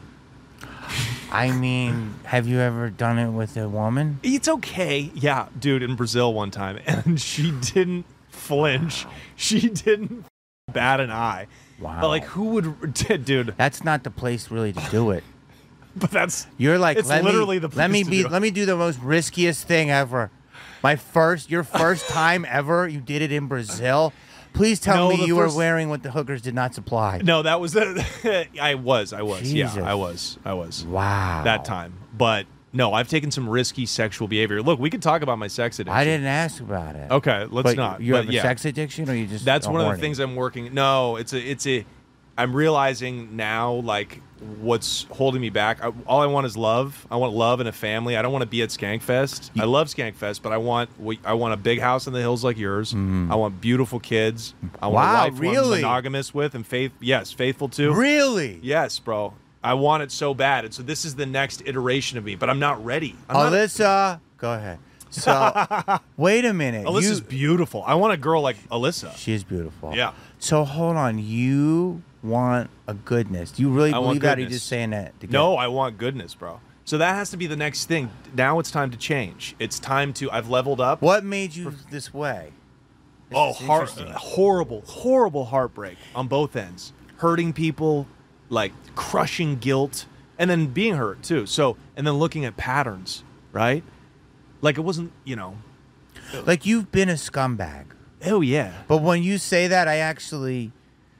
I mean, have you ever done it with a woman? It's okay. Yeah, dude, in Brazil one time, and she didn't flinch. She didn't bat an eye. Wow. But like, who would, dude? That's not the place really to do it. But that's You're like, It's let literally me, the let me place to be, do it. let me do the most riskiest thing ever. My first, your first time ever, you did it in Brazil. Please tell No, me the you first- were wearing what the hookers did not supply. no. That was the. I was. I was. Jesus. Yeah, I was. I was. Wow. That time, but no, I've taken some risky sexual behavior. Look, we could talk about my sex addiction. I didn't ask about it. Okay, let's But not. You but have a yeah. sex addiction, or you just That's are one of horny? the things I'm working. No, it's a, it's a. I'm realizing now, like, what's holding me back. I, all I want is love. I want love and a family. I don't want to be at Skankfest. I love Skankfest, but I want, we- I want a big house in the hills like yours. I want beautiful kids. I want Mm-hmm. Wow, a wife who I'm really? monogamous with and faith. Yes, faithful too. Really? Yes, bro. I want it so bad, and so this is the next iteration of me. But I'm not ready. I'm not, Alyssa, go ahead. So, wait a minute. Alyssa's you, beautiful. I want a girl like Alyssa. she is beautiful. Yeah. So hold on. You want a goodness? Do you really I believe want that? Or are you goodness. just saying that? To get- No, I want goodness, bro. So that has to be the next thing. Now it's time to change. It's time to. I've leveled up. What made you this way? This Oh, is heart, interesting. horrible, horrible heartbreak on both ends. Hurting people, like crushing guilt, and then being hurt too. So, and then looking at patterns, right? Like it wasn't, you know. Like you've been a scumbag. Oh yeah. But when you say that, I actually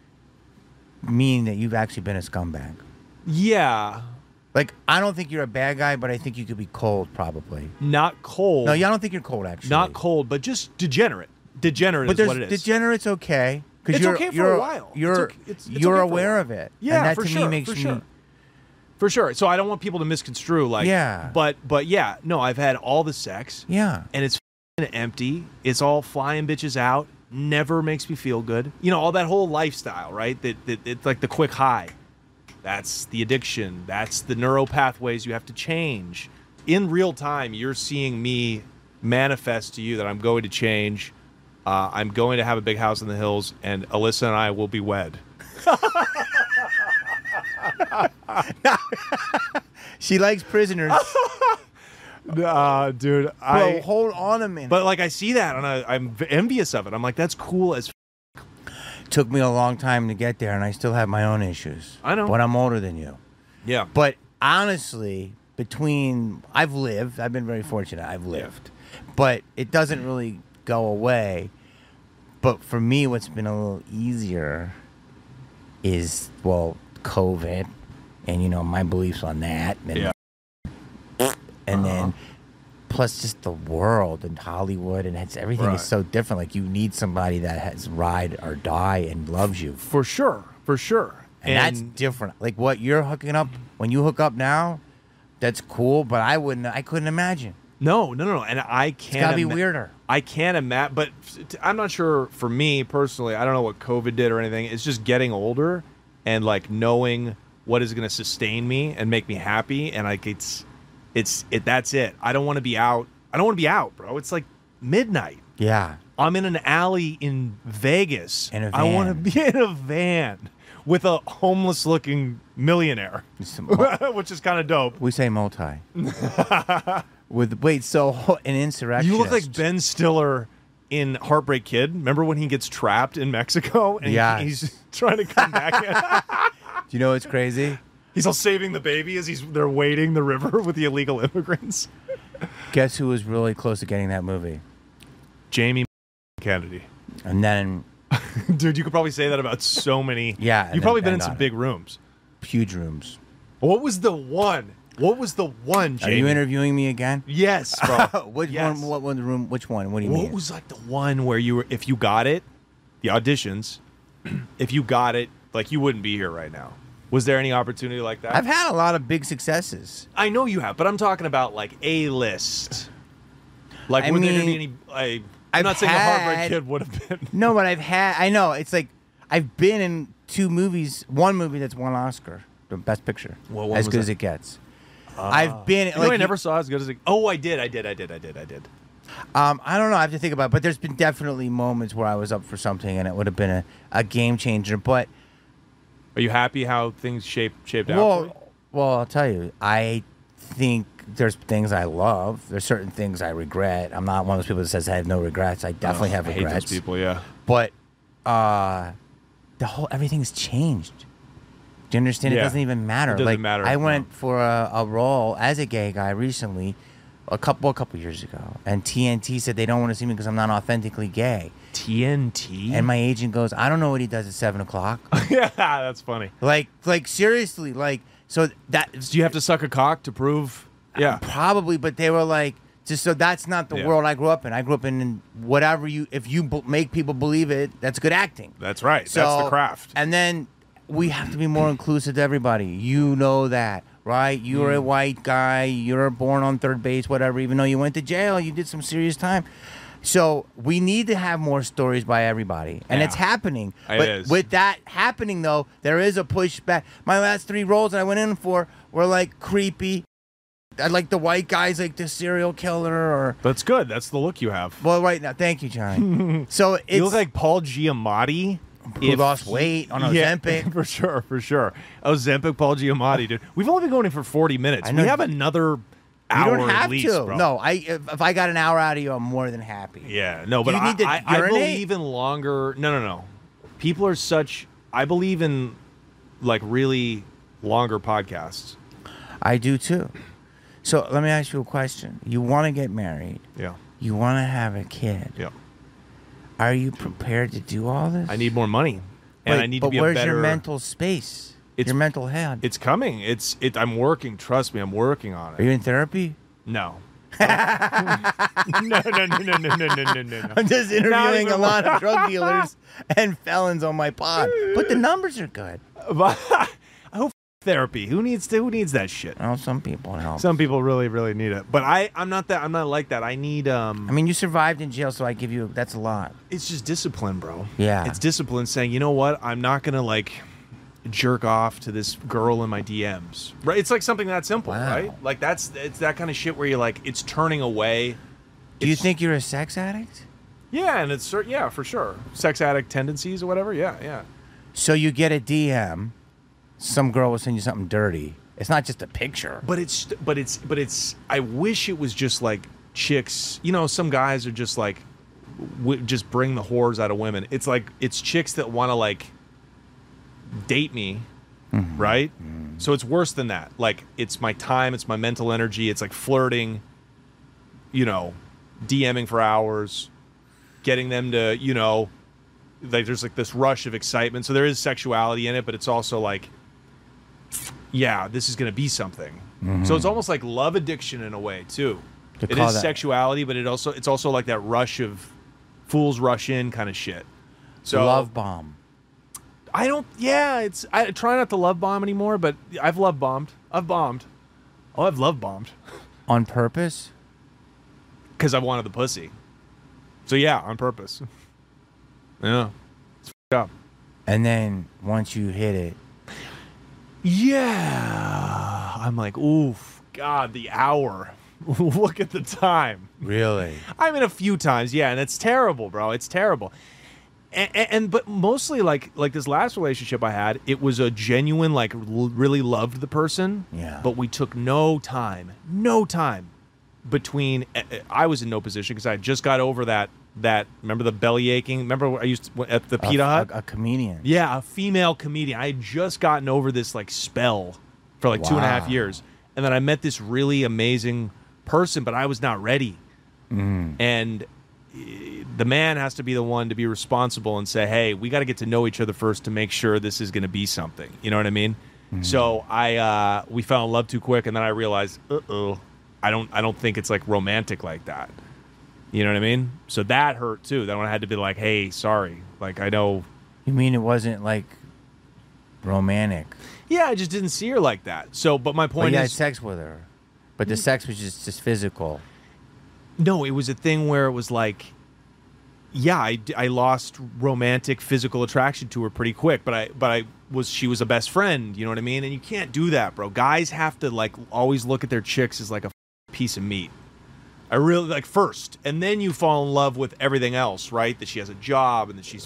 mean that you've actually been a scumbag. Yeah. Like, I don't think you're a bad guy, but I think you could be cold, probably. Not cold. No, yeah, I don't think you're cold, actually. Not cold, but just degenerate. Degenerate But is there's what it is. degenerate's okay. 'Cause It's you're, okay for you're, a while. It's You're, okay- it's- it's you're okay for a aware while. of it. Yeah, and that for to sure, me makes for me... sure. For sure. So I don't want people to misconstrue like Yeah. But but yeah, no, I've had all the sex. Yeah. And it's f***ing empty. It's all flying bitches out. Never makes me feel good. You know, all that whole lifestyle, right? That, that it's like the quick high. That's the addiction. That's the neural pathways you have to change. In real time, you're seeing me manifest to you that I'm going to change. Uh, I'm going to have a big house in the hills, and Alyssa and I will be wed. She likes prisoners. Uh, dude, Bro, I. hold on a minute. But like, I see that, and I, I'm envious of it. I'm like, that's cool as. F- Took me a long time to get there, and I still have my own issues. I know. But I'm older than you. yeah. But honestly, between I've lived, I've been very fortunate. I've lived, but it doesn't really go away. But for me, what's been a little easier is well, COVID, and you know my beliefs on that, and, Yeah. and Uh-huh. then plus just the world and Hollywood, and it's everything Right. is so different. Like you need somebody that has ride or die and loves you. For sure. For sure. And, that's different. Like what you're hooking up when you hook up now, that's cool. But I wouldn't. I couldn't imagine. No, no, no, no. And I It's can't. gotta be ima- weirder. I can't imagine. But f- I'm not sure for me personally. I don't know what COVID did or anything. It's just getting older and like knowing what is going to sustain me and make me happy. And like it's, it's it. That's it. I don't want to be out. I don't want to be out, bro. It's like midnight. Yeah. I'm in an alley in Vegas. In a I want to van. be in a van with a homeless-looking millionaire, which is kind of dope. We say multi. With wait, so an insurrectionist. You look like Ben Stiller in Heartbreak Kid. Remember when he gets trapped in Mexico and Yeah. he's trying to come back in? Do you know what's crazy? He's all saving the baby as he's they're wading the river with the illegal immigrants. Guess who was really close to getting that movie? Jamie Kennedy. And then Dude, you could probably say that about so many. Yeah, and You've probably then been in bend some on it. big rooms. huge rooms. What was the one? What was the one, Are Jamie? you interviewing me again? Yes, bro. which Yes. one? What one? Room? Which one? What do you What mean? was like the one where you were, if you got it, the auditions, if you got it, like you wouldn't be here right now. Was there any opportunity like that? I've had a lot of big successes. I know you have, but I'm talking about like A list. Like, I would there mean, be any? I, I'm I've not saying the Heartbreak had- Kid would have been. No, but I've had. I know it's like I've been in two movies. One movie that's won Oscar, the Best Picture. What one as was good that? as it gets. I've been. You know, like I never saw as good as it. Oh, I did, I did, I did, I did, I did. Um, I don't know. I have to think about it. But there's been definitely moments where I was up for something and it would have been a, a game changer. But Are you happy how things shaped shaped out? for you? well, well, I'll tell you. I think there's things I love. There's certain things I regret. I'm not one of those people that says I have no regrets. I definitely Oh, have I regrets. hate those people. Yeah. But uh, the whole everything's changed. Do you understand? It Yeah. doesn't even matter. It doesn't like matter, I no. went for a, a role as a gay guy recently, a couple a couple years ago, and T N T said they don't want to see me because I'm not authentically gay. T N T. And my agent goes, I don't know what he does at seven o'clock. yeah, that's funny. like, like seriously, like so that Do you have to suck a cock to prove? Yeah. probably, but they were like, just so that's not the Yeah. world I grew up in. I grew up in whatever you, if you b- make people believe it, that's good acting. That's right. So, That's the craft. And then we have to be more inclusive to everybody. You know that, right? You're Mm. a white guy. You're born on third base, whatever. Even though you went to jail, you did some serious time. So we need to have more stories by everybody, and Yeah. it's happening. It but is. with that happening, though, there is a pushback. My last three roles that I went in for were like creepy. I like the white guys, like the serial killer, or That's good. That's the look you have. well, right now. Thank you, Johnny. So it's You look like Paul Giamatti. who if lost he- weight on Yeah, Ozempic. for sure, for sure. Ozempic, Paul Giamatti, dude. We've only been going in for forty minutes. I know. We have another You hour don't have at least, to. bro. No, I if, if I got an hour out of you, I'm more than happy. Yeah, no, but you I, need to I, I urinate? believe in longer. No, no, no. People are such. I believe in like really longer podcasts. I do too. So let me ask you a question. You want to get married. Yeah, You want to have a kid. yeah. Are you prepared to do all this? I need more money, and Wait, I need but to be where's a better. your mental space? It's- your mental head. It's coming. It's it. I'm working. Trust me, I'm working on Are it. you in therapy? No. no, no, no, no, no, no, no, no, no. I'm just interviewing a even lot of drug dealers and felons on my pod, but the numbers are good. I hope therapy. Who needs to? Who needs that shit? Oh, some people help. Some people really, really need it. But I, I'm not that. I'm not like that. I need. Um. I mean, you survived in jail, so I give you. That's a lot. It's just discipline, bro. Yeah. It's discipline. Saying, you know what? I'm not gonna like jerk off to this girl in my D Ms. Right? It's like something that simple, Wow. right? Like that's it's that kind of shit where you're like, it's turning away. Do you It's- think you're a sex addict? Yeah, and it's cer- yeah, for sure. Sex addict tendencies or whatever. Yeah, yeah. So you get a D M, some girl will send you something dirty. It's not just a picture. But it's but it's but it's I wish it was just like chicks, you know, some guys are just like w- just bring the whores out of women. It's like it's chicks that want to like date me, mm-hmm. right? Mm-hmm. So it's worse than that. Like it's my time, it's my mental energy, it's like flirting, you know, DMing for hours, getting them to, you know, like there's like this rush of excitement. So there is sexuality in it, but it's also like, yeah, this is going to be something. Mm-hmm. So it's almost like love addiction in a way too. To it is that. Sexuality, but it also it's also like that rush of fools rush in kind of shit. So love bomb. I don't. Yeah, it's. I try not to love bomb anymore, but I've love bombed. I've bombed. Oh, I've love bombed. On purpose? Because I wanted the pussy. So yeah, on purpose. Yeah, it's f***ed up. And then once you hit it, yeah, I'm like, oof, God, the hour. Look at the time. Really? I mean, a few times, yeah, and it's terrible, bro. It's terrible. And, and, and but mostly like like this last relationship I had, it was a genuine like l- really loved the person. Yeah. But we took no time, no time between. I was in no position because I just got over that that. Remember the belly aching? Remember I used to, at the Pita a, Hut? A, a comedian. Yeah, a female comedian. I had just gotten over this like spell for like wow. two and a half years, and then I met this really amazing person, but I was not ready. Mm. And the man has to be the one to be responsible and say, hey, we got to get to know each other first to make sure this is going to be something. You know what I mean? Mm. So I uh, we fell in love too quick, and then I realized, uh-oh, I don't I don't think it's like romantic like that. You know what I mean? So that hurt too. Then I had to be like, hey, sorry. Like I know. You mean it wasn't like romantic? Yeah, I just didn't see her like that. So, but my point but you is, had sex with her, but the sex was just, just physical. No, it was a thing where it was like, yeah, I, I lost romantic physical attraction to her pretty quick, but I but I was she was a best friend, you know what I mean? And you can't do that, bro. Guys have to like always look at their chicks as like a piece of meat. I really like first, and then you fall in love with everything else, right? That she has a job and that she's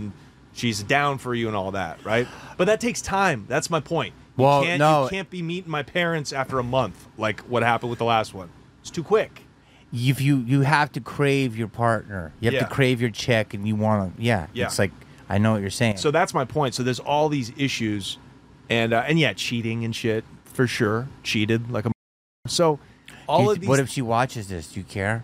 she's down for you and all that, right? But that takes time. That's my point. You well, can't, no, you can't be meeting my parents after a month, like what happened with the last one. It's too quick. If you you have to crave your partner, you have yeah. to crave your chick, and you want to. Yeah, yeah, it's like I know what you're saying. So that's my point. So there's all these issues, and uh, and yeah, cheating and shit for sure. Cheated like a. So all you, of these. What if she watches this? Do you care?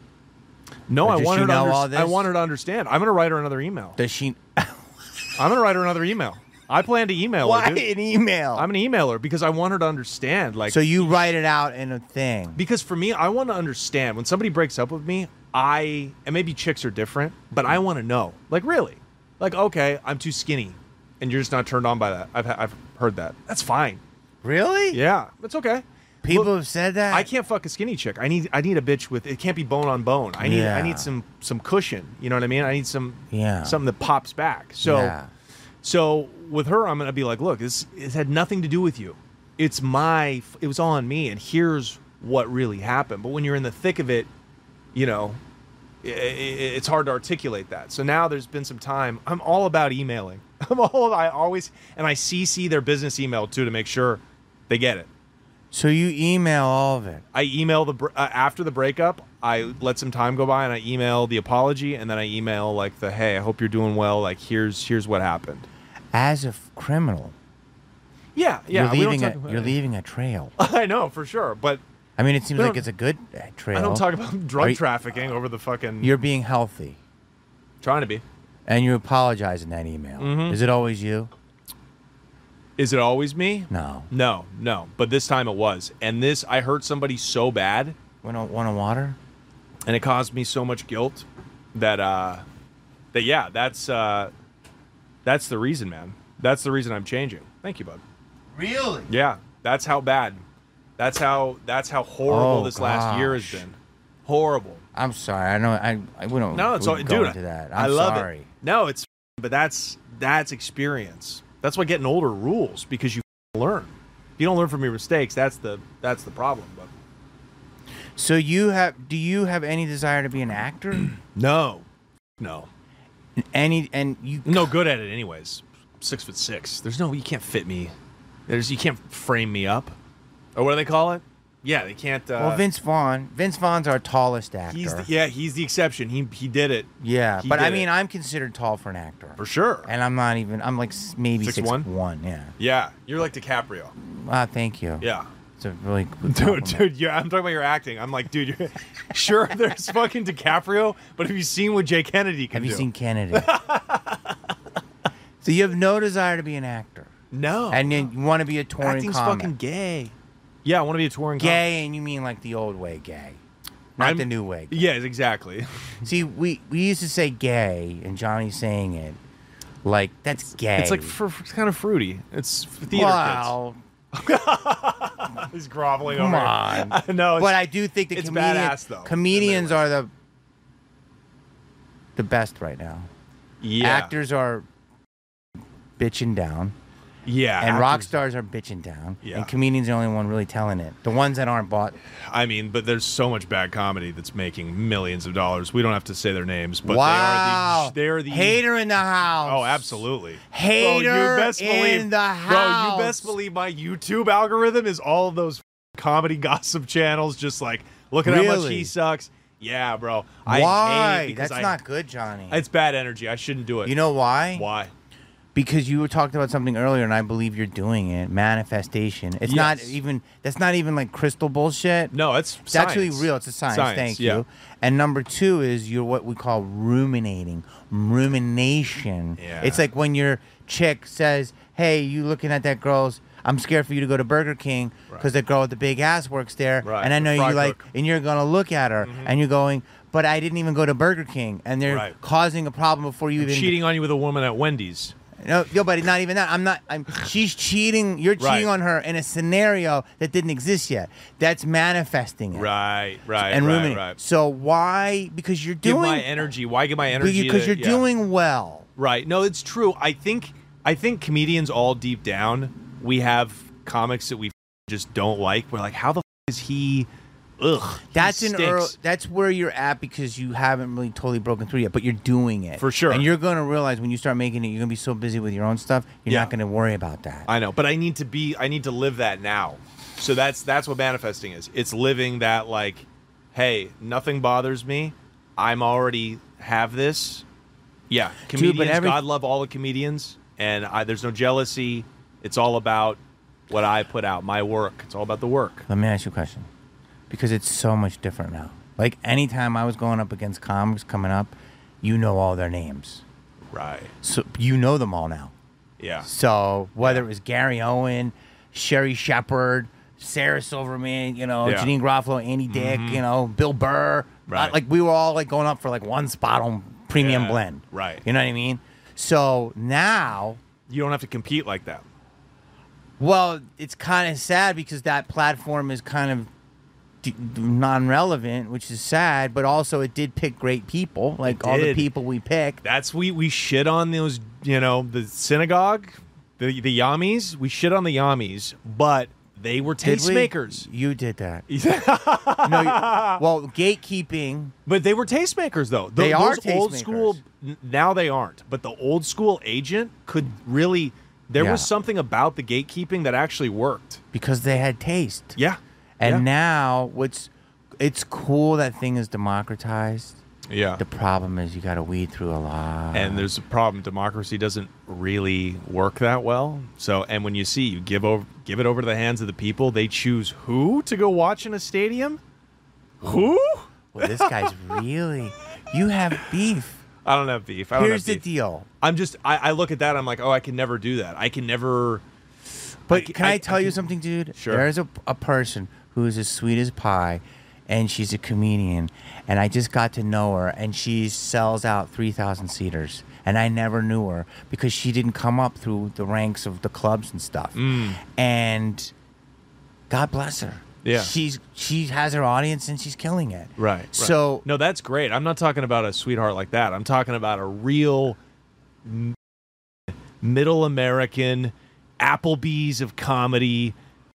No, I want her to. Know Under- all this? I want her to understand. I'm gonna write her another email. Does she? I'm gonna write her another email. I plan to email Why her. Why an email? I'm gonna email her because I want her to understand. Like, so you write it out in a thing. Because for me, I want to understand when somebody breaks up with me. I and maybe chicks are different, but I want to know. Like, really? Like, okay, I'm too skinny, and you're just not turned on by that. I've I've heard that. That's fine. Really? Yeah, it's okay. People Look, have said that. I can't fuck a skinny chick. I need I need a bitch with it can't be bone on bone. I need yeah. I need some some cushion. You know what I mean? I need some yeah. something that pops back. So yeah. so with her, I'm gonna be like, look, this it had nothing to do with you. It's my it was all on me, and here's what really happened. But when you're in the thick of it, you know, it, it, it's hard to articulate that. So now there's been some time. I'm all about emailing. I'm all I always and I C C their business email too to make sure they get it. So you email all of it. I email the uh, after the breakup. I let some time go by, and I email the apology, and then I email like the hey, I hope you're doing well. Like here's here's what happened. As a f- criminal. Yeah, yeah. You're leaving talk, a you're leaving a trail. I know for sure, but I mean, it seems like it's a good trail. I don't talk about drug you, trafficking over the fucking. You're being healthy. Trying to be. And you apologize in that email. Mm-hmm. Is it always you? Is it always me? No. No, no. But this time it was. And this, I hurt somebody so bad. Want a, want a water? And it caused me so much guilt that, uh, that yeah, that's, uh, that's the reason, man. That's the reason I'm changing. Thank you, bud. Really? Yeah. That's how bad. That's how, that's how horrible oh, this gosh. last year has been. Horrible. I'm sorry. I know. I, I we don't. No, it's all, go dude. into that. I'm I love sorry. it. No, it's, but that's, that's experience. That's why getting older rules because you learn. If you don't learn from your mistakes, that's the that's the problem. But so you have? Do you have any desire to be an actor? No, No. Any and you No good at it anyways. Six foot six. There's no, you can't fit me. There's, you can't frame me up. Or what do they call it? Yeah, they can't. Uh, well, Vince Vaughn. Vince Vaughn's our tallest actor. He's the, yeah, he's the exception. He he did it. Yeah, He but I did mean, it. I'm considered tall for an actor. For sure. And I'm not even. I'm like s- maybe Six six, one? one. Yeah. Yeah, you're like DiCaprio. Ah, thank you. Yeah. It's a really good Dude, compliment. dude, yeah, I'm talking about your acting. I'm like, dude, you're sure there's fucking DiCaprio, but have you seen what Jay Kennedy can Have you do? seen Kennedy? So you have no desire to be an actor, No. and then you want to be a touring Acting's comic. fucking gay. Yeah, I want to be a touring comic. Gay, and you mean like the old way gay, not I'm- the new way. Yes, exactly. See, we we used to say gay, and Johnny's saying it like that's gay. It's like fr- it's kind of fruity. It's for theater wow, kids. He's groveling come over. on. I know. But I do think the it's comedian, badass, though, comedians in many are the the best right now. yeah. Actors are bitching down, Yeah. and rock actors- stars are bitching down, Yeah. and comedians are the only one really telling it. The ones that aren't bought. I mean, but there's so much bad comedy that's making millions of dollars. We don't have to say their names, but wow, they are the. They are the hater in the house. Oh, absolutely. Hater bro, you best in believe, the Bro, house. you best believe my YouTube algorithm is all of those comedy gossip channels just like, look at how much Really? he sucks. Yeah, bro. I Why? hate because That's I- not good, Johnny. It's bad energy. I shouldn't do it. You know why? Why? Because you were talking about something earlier, and I believe you're doing it. Manifestation. It's not Yes. even. That's not even like crystal bullshit. No, it's It's science. actually real. It's a science. Science, Thank yeah. you. And number two is you're what we call ruminating. Rumination. Yeah. It's like when your chick says, "Hey, you looking at that girl's? I'm scared for you to go to Burger King because the girl with the big ass works there, Right, and I the know fry you like, cook. and you're gonna look at her, and you're going." But I didn't even go to Burger King, and they're Right. causing a problem before you even Cheating on you with a woman at Wendy's. no, no, but not even that. I'm not. I'm. She's cheating. You're cheating Right. on her in a scenario that didn't exist yet. That's manifesting it. Right, right, And right, ruminating. right. So why? Because you're Give doing. my energy. Why give my energy? Because to- you're yeah. doing well. Right. No, it's true. I think I think comedians all deep down, we have comics that we just don't like. We're like, how the f- is he? Ugh. he That's an stinks. early, That's where you're at because you haven't really totally broken through yet, but you're doing it For sure. And you're gonna realize when you start making it, you're gonna be so busy with your own stuff, you're Yeah. not gonna worry about that. I know, but I need to be. I need to live that now. So that's that's what manifesting is. It's living that like, hey, nothing bothers me. I'm already have this. Yeah, comedians. every- God love all the comedians, and I, there's no jealousy. It's all about what I put out, my work. It's all about the work. Let me ask you a question. Because it's so much different now. Like anytime I was going up against comics coming up, you know all their names. Right. So you know them all now. Yeah. So whether it was Gary Owen, Sherry Shepard, Sarah Silverman, you know, Yeah. Janine Garofalo, Andy Dick, you know, Bill Burr. Right. Like we were all like going up for like one spot on Premium Yeah, Blend. right. You know what I mean? So now, You don't have to compete like that. well, it's kind of sad because that platform is kind of d- non-relevant, which is sad, but also it did pick great people, like It all the did. people we picked. That's we we shit on those, you know, the synagogue, the the Yamis. We shit on the Yamis, but they were Did we? tastemakers. You did that. no, you- well, gatekeeping. But they were tastemakers, though. They Th- are those old tastemakers. school. n- Now they aren't, but the old school agent could really. There Yeah. was something about the gatekeeping that actually worked. Because they had taste. Yeah, And yeah. now what's it's cool that thing is democratized. yeah. The problem is you got to weed through a lot. And there's a problem. Democracy doesn't really work that well. So, and when you see you give over, give it over to the hands of the people, they choose who to go watch in a stadium. Who? Well, this guy's really. You have beef. I don't have beef. I don't Here's have the beef. deal. I'm just. I, I look at that. I'm like, oh, I can never do that. I can never. But ca- can I, I- tell I you can- something, dude? Sure. There's a, a person who is as sweet as pie, and she's a comedian, and I just got to know her, and she sells out three thousand seaters, and I never knew her because she didn't come up through the ranks of the clubs and stuff. Mm. And God bless her. Yeah. She's she has her audience, and she's killing it. Right. right. So no, that's great. I'm not talking about a sweetheart like that. I'm talking about a real m- middle American Applebee's of comedy,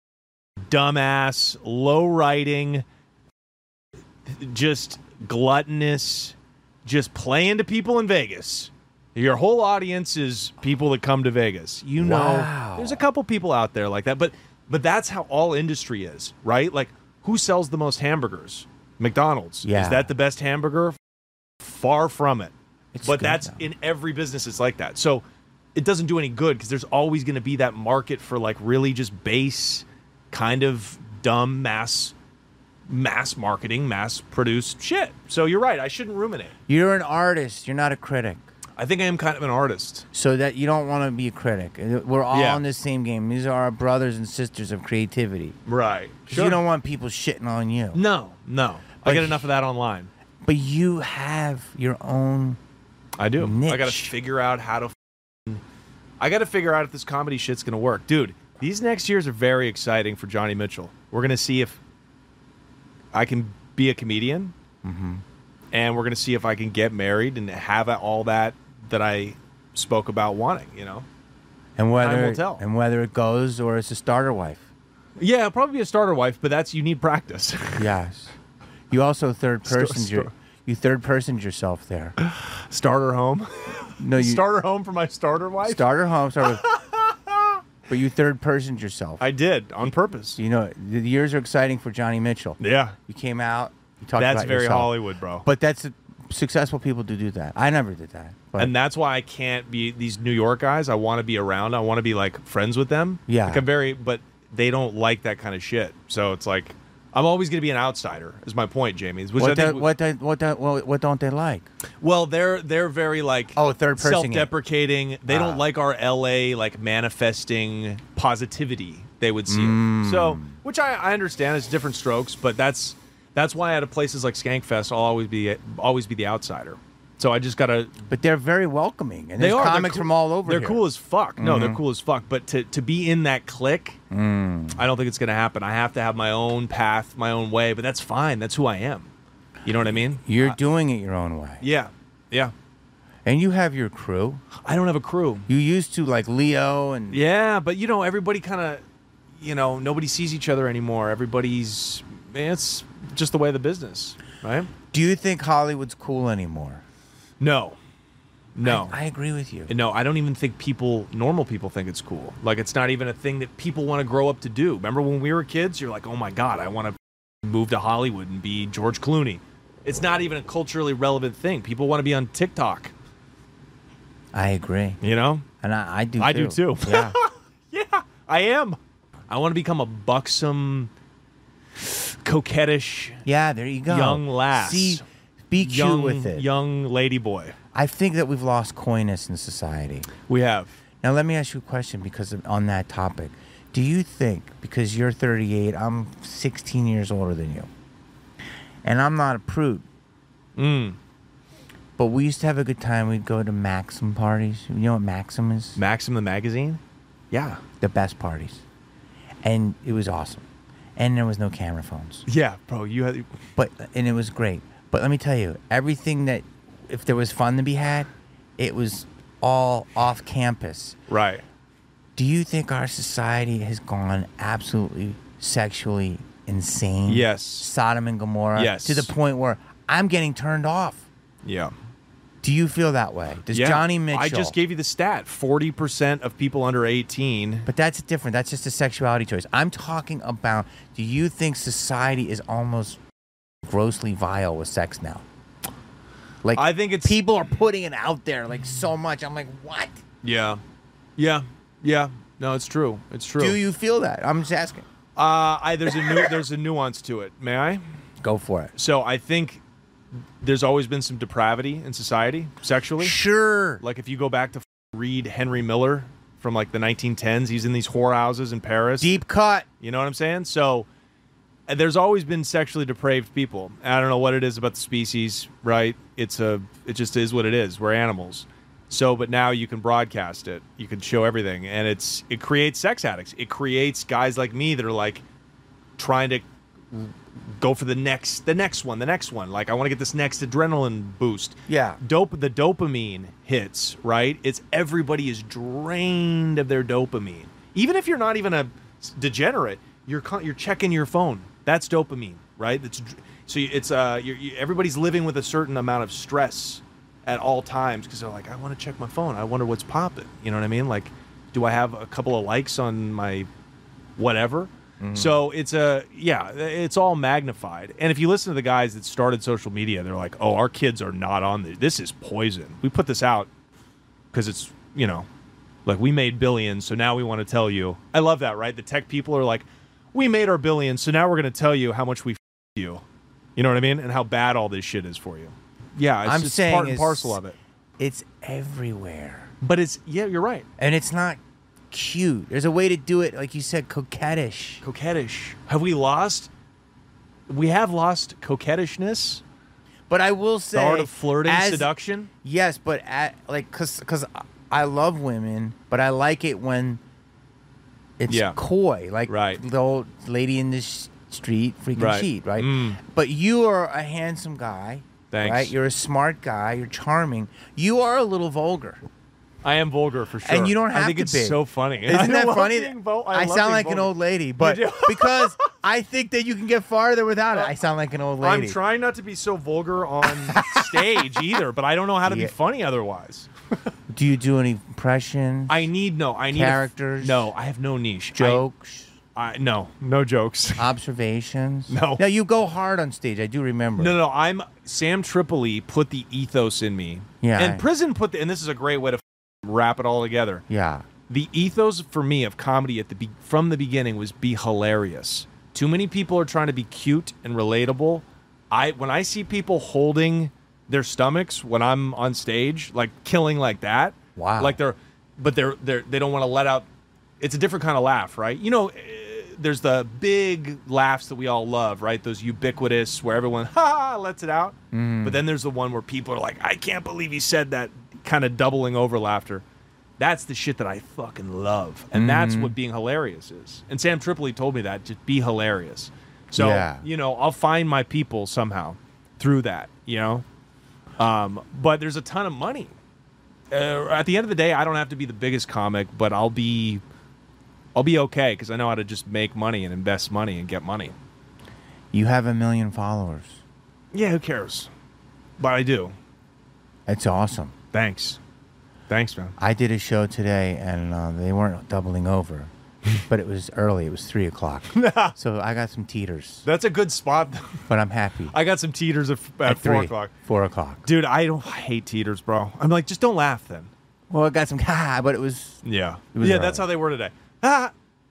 dumbass, low writing, just gluttonous, just playing to people in Vegas. Your whole audience is people that come to Vegas. You know, Wow. there's a couple people out there like that, but but that's how all industry is, right? Like, who sells the most hamburgers? McDonald's. Yeah. Is that the best hamburger? Far from it. It's but good, that's though. in every business. It's like that. So it doesn't do any good because there's always going to be that market for like really just base, kind of dumb mass, mass marketing, mass produced shit. So you're right. I shouldn't ruminate. You're an artist. You're not a critic. I think I am kind of an artist. So that you don't want to be a critic. We're all Yeah. in the same game. These are our brothers and sisters of creativity. Right. 'Cause you don't want people shitting on you. No, no. I But- get enough of that online. But you have your own. I do. I got to Niche. figure out how to. f***ing- I got to figure out if this comedy shit's gonna work, dude. These next years are very exciting for Johnny Mitchell. We're gonna see if I can be a comedian, Mm-hmm. and we're gonna see if I can get married and have all that that I spoke about wanting. You know. And whether Time will tell. and whether it goes or it's a starter wife. Yeah, it'll probably be a starter wife, but that's you need practice. Yes. You also third Star- personed your star- you third personed yourself there. starter home. No, you starter home for my starter wife. starter home. Starter, but you third personed yourself. I did on purpose. You know the years are exciting for Johnny Mitchell. Yeah, You came out. You talked that's about very yourself. Hollywood, bro. But that's successful people to do that. I never did that. But And that's why I can't be these New York guys. I want to be around. I want to be like friends with them. Yeah. Like I'm very, but they don't like that kind of shit. So it's like I'm always going to be an outsider. Is my point, Jamie? Which I what, think, do, what, do, what, do, what, what don't they like? well, they're they're very like Oh, third person. self-deprecating. They Ah. don't like our L A like manifesting positivity. They would see Mm. it. So, which I, I understand. It's different strokes, but that's that's why at places like Skankfest, I'll always be always be the outsider. So I just gotta. But they're very welcoming, and They there's are They're comics cool- from all over. They're here. cool as fuck. No, they're Mhm. cool as fuck. But to, to be in that clique, Mm. I don't think it's gonna happen. I have to have my own path, my own way. But that's fine. That's who I am. You know what I mean? You're Uh, doing it your own way, yeah, yeah. and you have your crew. I don't have a crew. You used to like Leo and Yeah, but you know, everybody kind of, you know, nobody sees each other anymore. Everybody's, man, it's just the way of the business, right? Do you think Hollywood's cool anymore? No, no. I, I agree with you. No, I don't even think people, normal people, think it's cool. Like, it's not even a thing that people want to grow up to do. Remember when we were kids? You're like, oh my God, I want to move to Hollywood and be George Clooney. It's not even a culturally relevant thing. People want to be on TikTok, I agree, you know? and I, I do. I too. do too. Yeah. Yeah, I am. I want to become a buxom, coquettish, Yeah, there you go. young lass. See, be cute young, with it. young lady boy. I think that we've lost coyness in society. We have. Now, let me ask you a question because of, on that topic. Do you think, because you're thirty-eight, I'm sixteen years older than you, and I'm not a prude, Mm. but we used to have a good time. We'd go to Maxim parties. You know what Maxim is? Maxim the magazine? Yeah. The best parties. And it was awesome. And there was no camera phones. Yeah, bro. You had. But and it was great. But let me tell you, everything that if there was fun to be had, it was all off campus. Right. Do you think our society has gone absolutely sexually insane? Yes. Sodom and Gomorrah. Yes. To the point where I'm getting turned off. Yeah. Do you feel that way? Does Yeah. Johnny Mitchell? I just gave you the stat. forty percent of people under eighteen. But that's different. That's just a sexuality choice. I'm talking about, do you think society is almost grossly vile with sex now? Like, I think it's. people are putting it out there like so much. I'm like, what? Yeah. Yeah. Yeah. No, it's true. It's true. Do you feel that? I'm just asking. Uh, I there's a nu- there's a nuance to it. May I? Go for it. So I think there's always been some depravity in society sexually. Sure. Like if you go back to f- read Henry Miller from like the nineteen tens, he's in these whorehouses in Paris. Deep cut. You know what I'm saying? So uh, there's always been sexually depraved people. I don't know what it is about the species, right? It's a it just is what it is. We're animals. So, but now you can broadcast it. You can show everything, and it's it creates sex addicts. It creates guys like me that are like trying to go for the next, the next one, the next one. Like I want to get this next adrenaline boost. Yeah. Dope. The dopamine hits, right? It's everybody is drained of their dopamine. Even if you're not even a degenerate, you're con- you're checking your phone. That's dopamine, right? That's So you- it's uh, you're, you, everybody's living with a certain amount of stress at all times because they're like, I want to check my phone. I wonder what's popping. You know what I mean? Like, do I have a couple of likes on my whatever? Mm-hmm. So it's a yeah, it's all magnified. And if you listen to the guys that started social media, they're like, oh, our kids are not on this. This is poison. We put this out because it's, you know, like we made billions, so now we want to tell you. I love that, right? The tech people are like, we made our billions, so now we're going to tell you how much we f- you. You know what I mean? And how bad all this shit is for you. Yeah, it's, I'm it's saying part and it's- parcel of it. It's everywhere. But it's, yeah, you're right. And it's not cute. There's a way to do it, like you said, coquettish. Coquettish. Have we lost? We have lost coquettishness. But I will say, The art of flirting, as- seduction. Yes, but at, like, cause, cause I love women, but I like it when it's Yeah. coy, like Right. the old lady in the sh- street freaking Right. cheat, right? Mm. But you are a handsome guy, Thanks. right? You're a smart guy. You're charming. You are a little vulgar. I am vulgar for sure. And you don't have I think to it's be. so funny. Isn't I that love funny? being vul- I, love sound being like an vulgar. old lady, but do? because I think that you can get farther without it. I sound like an old lady. I'm trying not to be so vulgar on stage either, but I don't know how to Yeah. be funny otherwise. Do you do any impressions? I need no. I need a f- Characters? no, I have no niche. jokes, I, I no, no jokes. observations? No. No, you go hard on stage. I do remember. No, no, no. I'm Sam Tripoli put the ethos in me. Yeah, And I- prison put the, and this is a great way to f- wrap it all together. Yeah. The ethos for me of comedy at the be- from the beginning was be hilarious. Too many people are trying to be cute and relatable. I when I see people holding their stomachs when I'm on stage, like killing like that. Wow. Like they're, but they're they're they don't want to let out. It's a different kind of laugh, right? You know, eh, there's the big laughs that we all love, right? Those ubiquitous where everyone ha lets it out. Mm. But then there's the one where people are like, I can't believe he said that, kind of doubling over laughter. That's the shit that I fucking love. And that's Mm-hmm. what being hilarious is. And Sam Tripoli told me that, just be hilarious. So, Yeah. you know, I'll find my people somehow through that, you know? Um, but there's a ton of money. Uh, at the end of the day, I don't have to be the biggest comic, but I'll be I'll be okay because I know how to just make money and invest money and get money. You have a million followers. Yeah, who cares? But I do. It's awesome. Thanks. Thanks, man. I did a show today, and uh, they weren't doubling over, but it was early. It was three o'clock. So I got some teeters, That's a good spot. but I'm happy. I got some teeters at, at, At four three, o'clock. Four o'clock. Dude, I don't I hate teeters, bro. I'm like, just don't laugh then. Well, I got some ha, but it was. Yeah. It was Yeah, early. that's how they were today. Ah.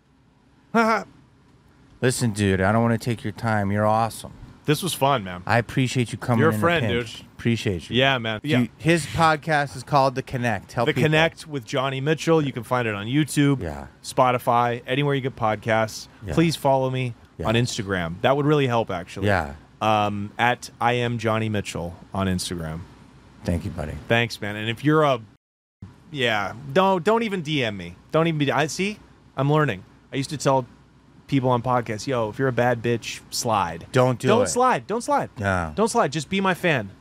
Ah. Listen, dude, I don't want to take your time. You're awesome. This was fun, man. I appreciate you coming. You're a in friend, pinch. dude. Appreciate you. Yeah, man. Yeah. You- his podcast is called The Connect. Help The people. Connect with Johnny Mitchell. You can find it on YouTube, Yeah. Spotify, anywhere you get podcasts. Yeah. Please follow me Yeah. on Instagram. That would really help, actually. Yeah. Um, at I am Johnny Mitchell on Instagram. Thank you, buddy. Thanks, man. And if you're a, yeah, don't don't even D M me. Don't even be. I see. I'm learning. I used to tell people on podcasts, yo, if you're a bad bitch, slide. Don't do Don't it. slide. Don't slide. No. Don't slide. Just be my fan.